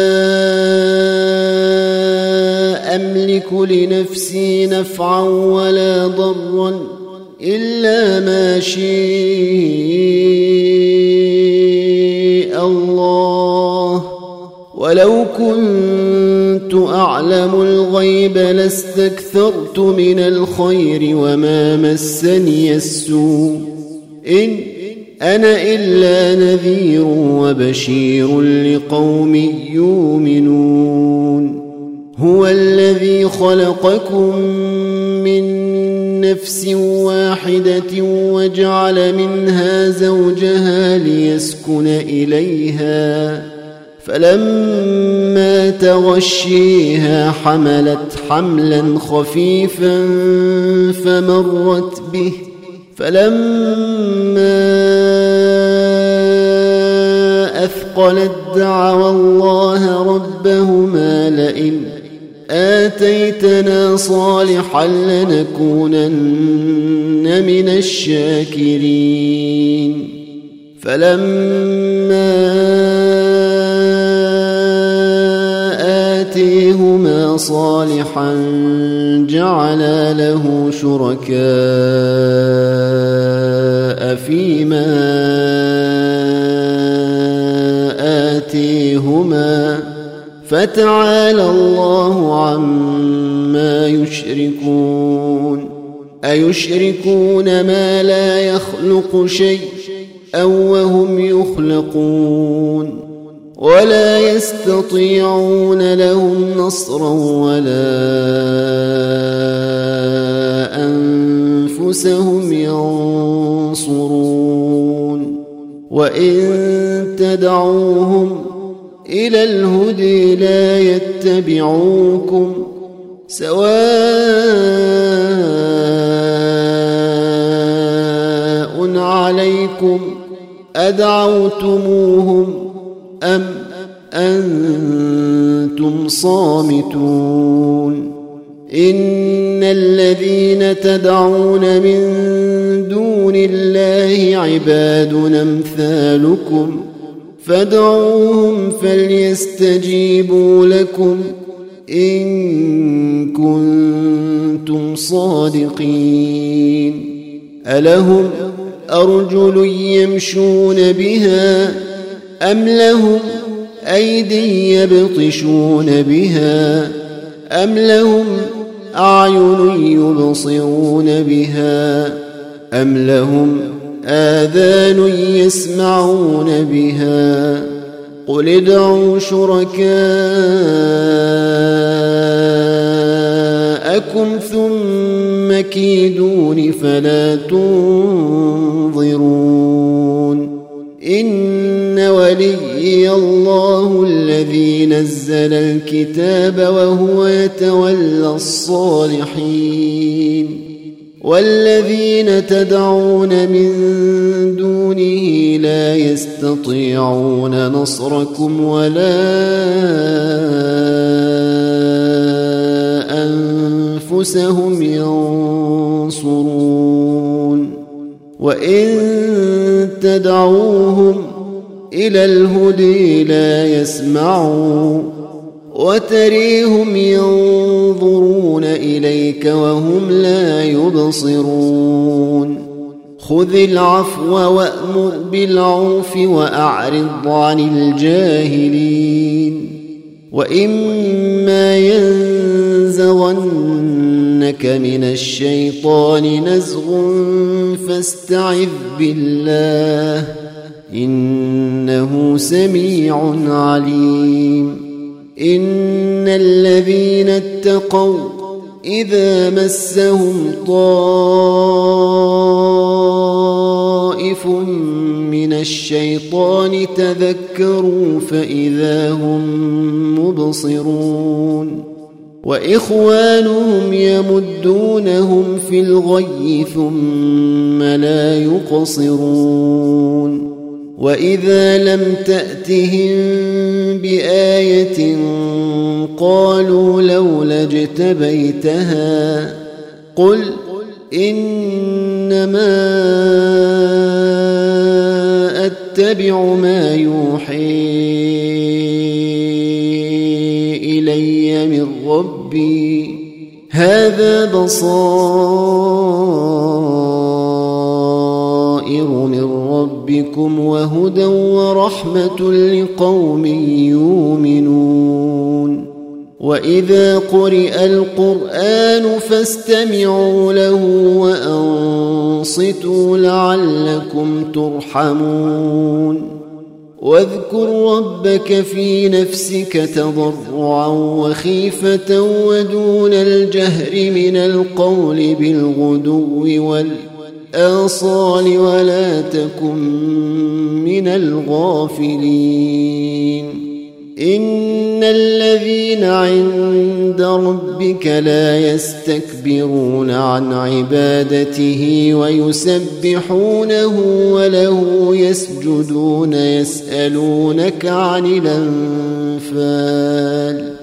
أملك لنفسي نفعا ولا ضرا إلا ما شاء الله ولو كنت أعلم الغيب لاستكثرت من الخير وما مسني السوء إن أنا إلا نذير وبشير لقوم يؤمنون هو الذي خلقكم من نفس واحدة وجعل منها زوجها ليسكن إليها فلما تغشيها حملت حملا خفيفا فمرت به فلما أثقلت دعوا الله ربهما لئن آتيتنا صالحا لنكونن من الشاكرين فلما آتيهما صالحا جعلا له شركاء فيما آتيهما فتعالى الله عما يشركون أيشركون ما لا يخلق شيء أو وهم يخلقون ولا يستطيعون لهم نصرا ولا أنفسهم ينصرون وإن تدعوهم إلى الهدى لا يتبعوكم سواء عليكم أدعوتموهم أم أنتم صامتون إن الذين تدعون من دون الله عباد أمثالكم فادعوهم فليستجيبوا لكم إن كنتم صادقين ألهم أرجل يمشون بها أم لهم أيدي يبطشون بها أم لهم أعين يبصرون بها أم لهم آذان يسمعون بها قل ادعوا شركاءكم ثم كيدون فلا تنظرون إن وليي الله الذي نزل الكتاب وهو يتولى الصالحين والذين تدعون من دونه لا يستطيعون نصركم ولا أنفسهم ينصرون وإن تدعوهم إلى الهدى لا يسمعوا وتريهم ينظرون إليك وهم لا يبصرون خذ العفو وأمر بالعرف وأعرض عن الجاهلين وإما ينزغنك من الشيطان نزغ فاستعذ بالله إنه سميع عليم إن الذين اتقوا إذا مسهم طائف من الشيطان تذكروا فإذا هم مبصرون وإخوانهم يمدونهم في الغي ثم لا يقصرون وإذا لم تأتهم بآية قالوا لولا اجتبيتها قل إنما أتبع ما يوحي إلي من ربي هذا بصائر من ربكم وهدى ورحمة لقوم يؤمنون وإذا قرئ القرآن فاستمعوا له وأنصتوا لعلكم ترحمون واذكر ربك في نفسك تضرعا وخيفة ودون الجهر من القول بالغدو والآصال ولا تكن من الغافلين إن الذين عند ربك لا يستكبرون عن عبادته ويسبحونه وله يسجدون يسألونك عن الأنفال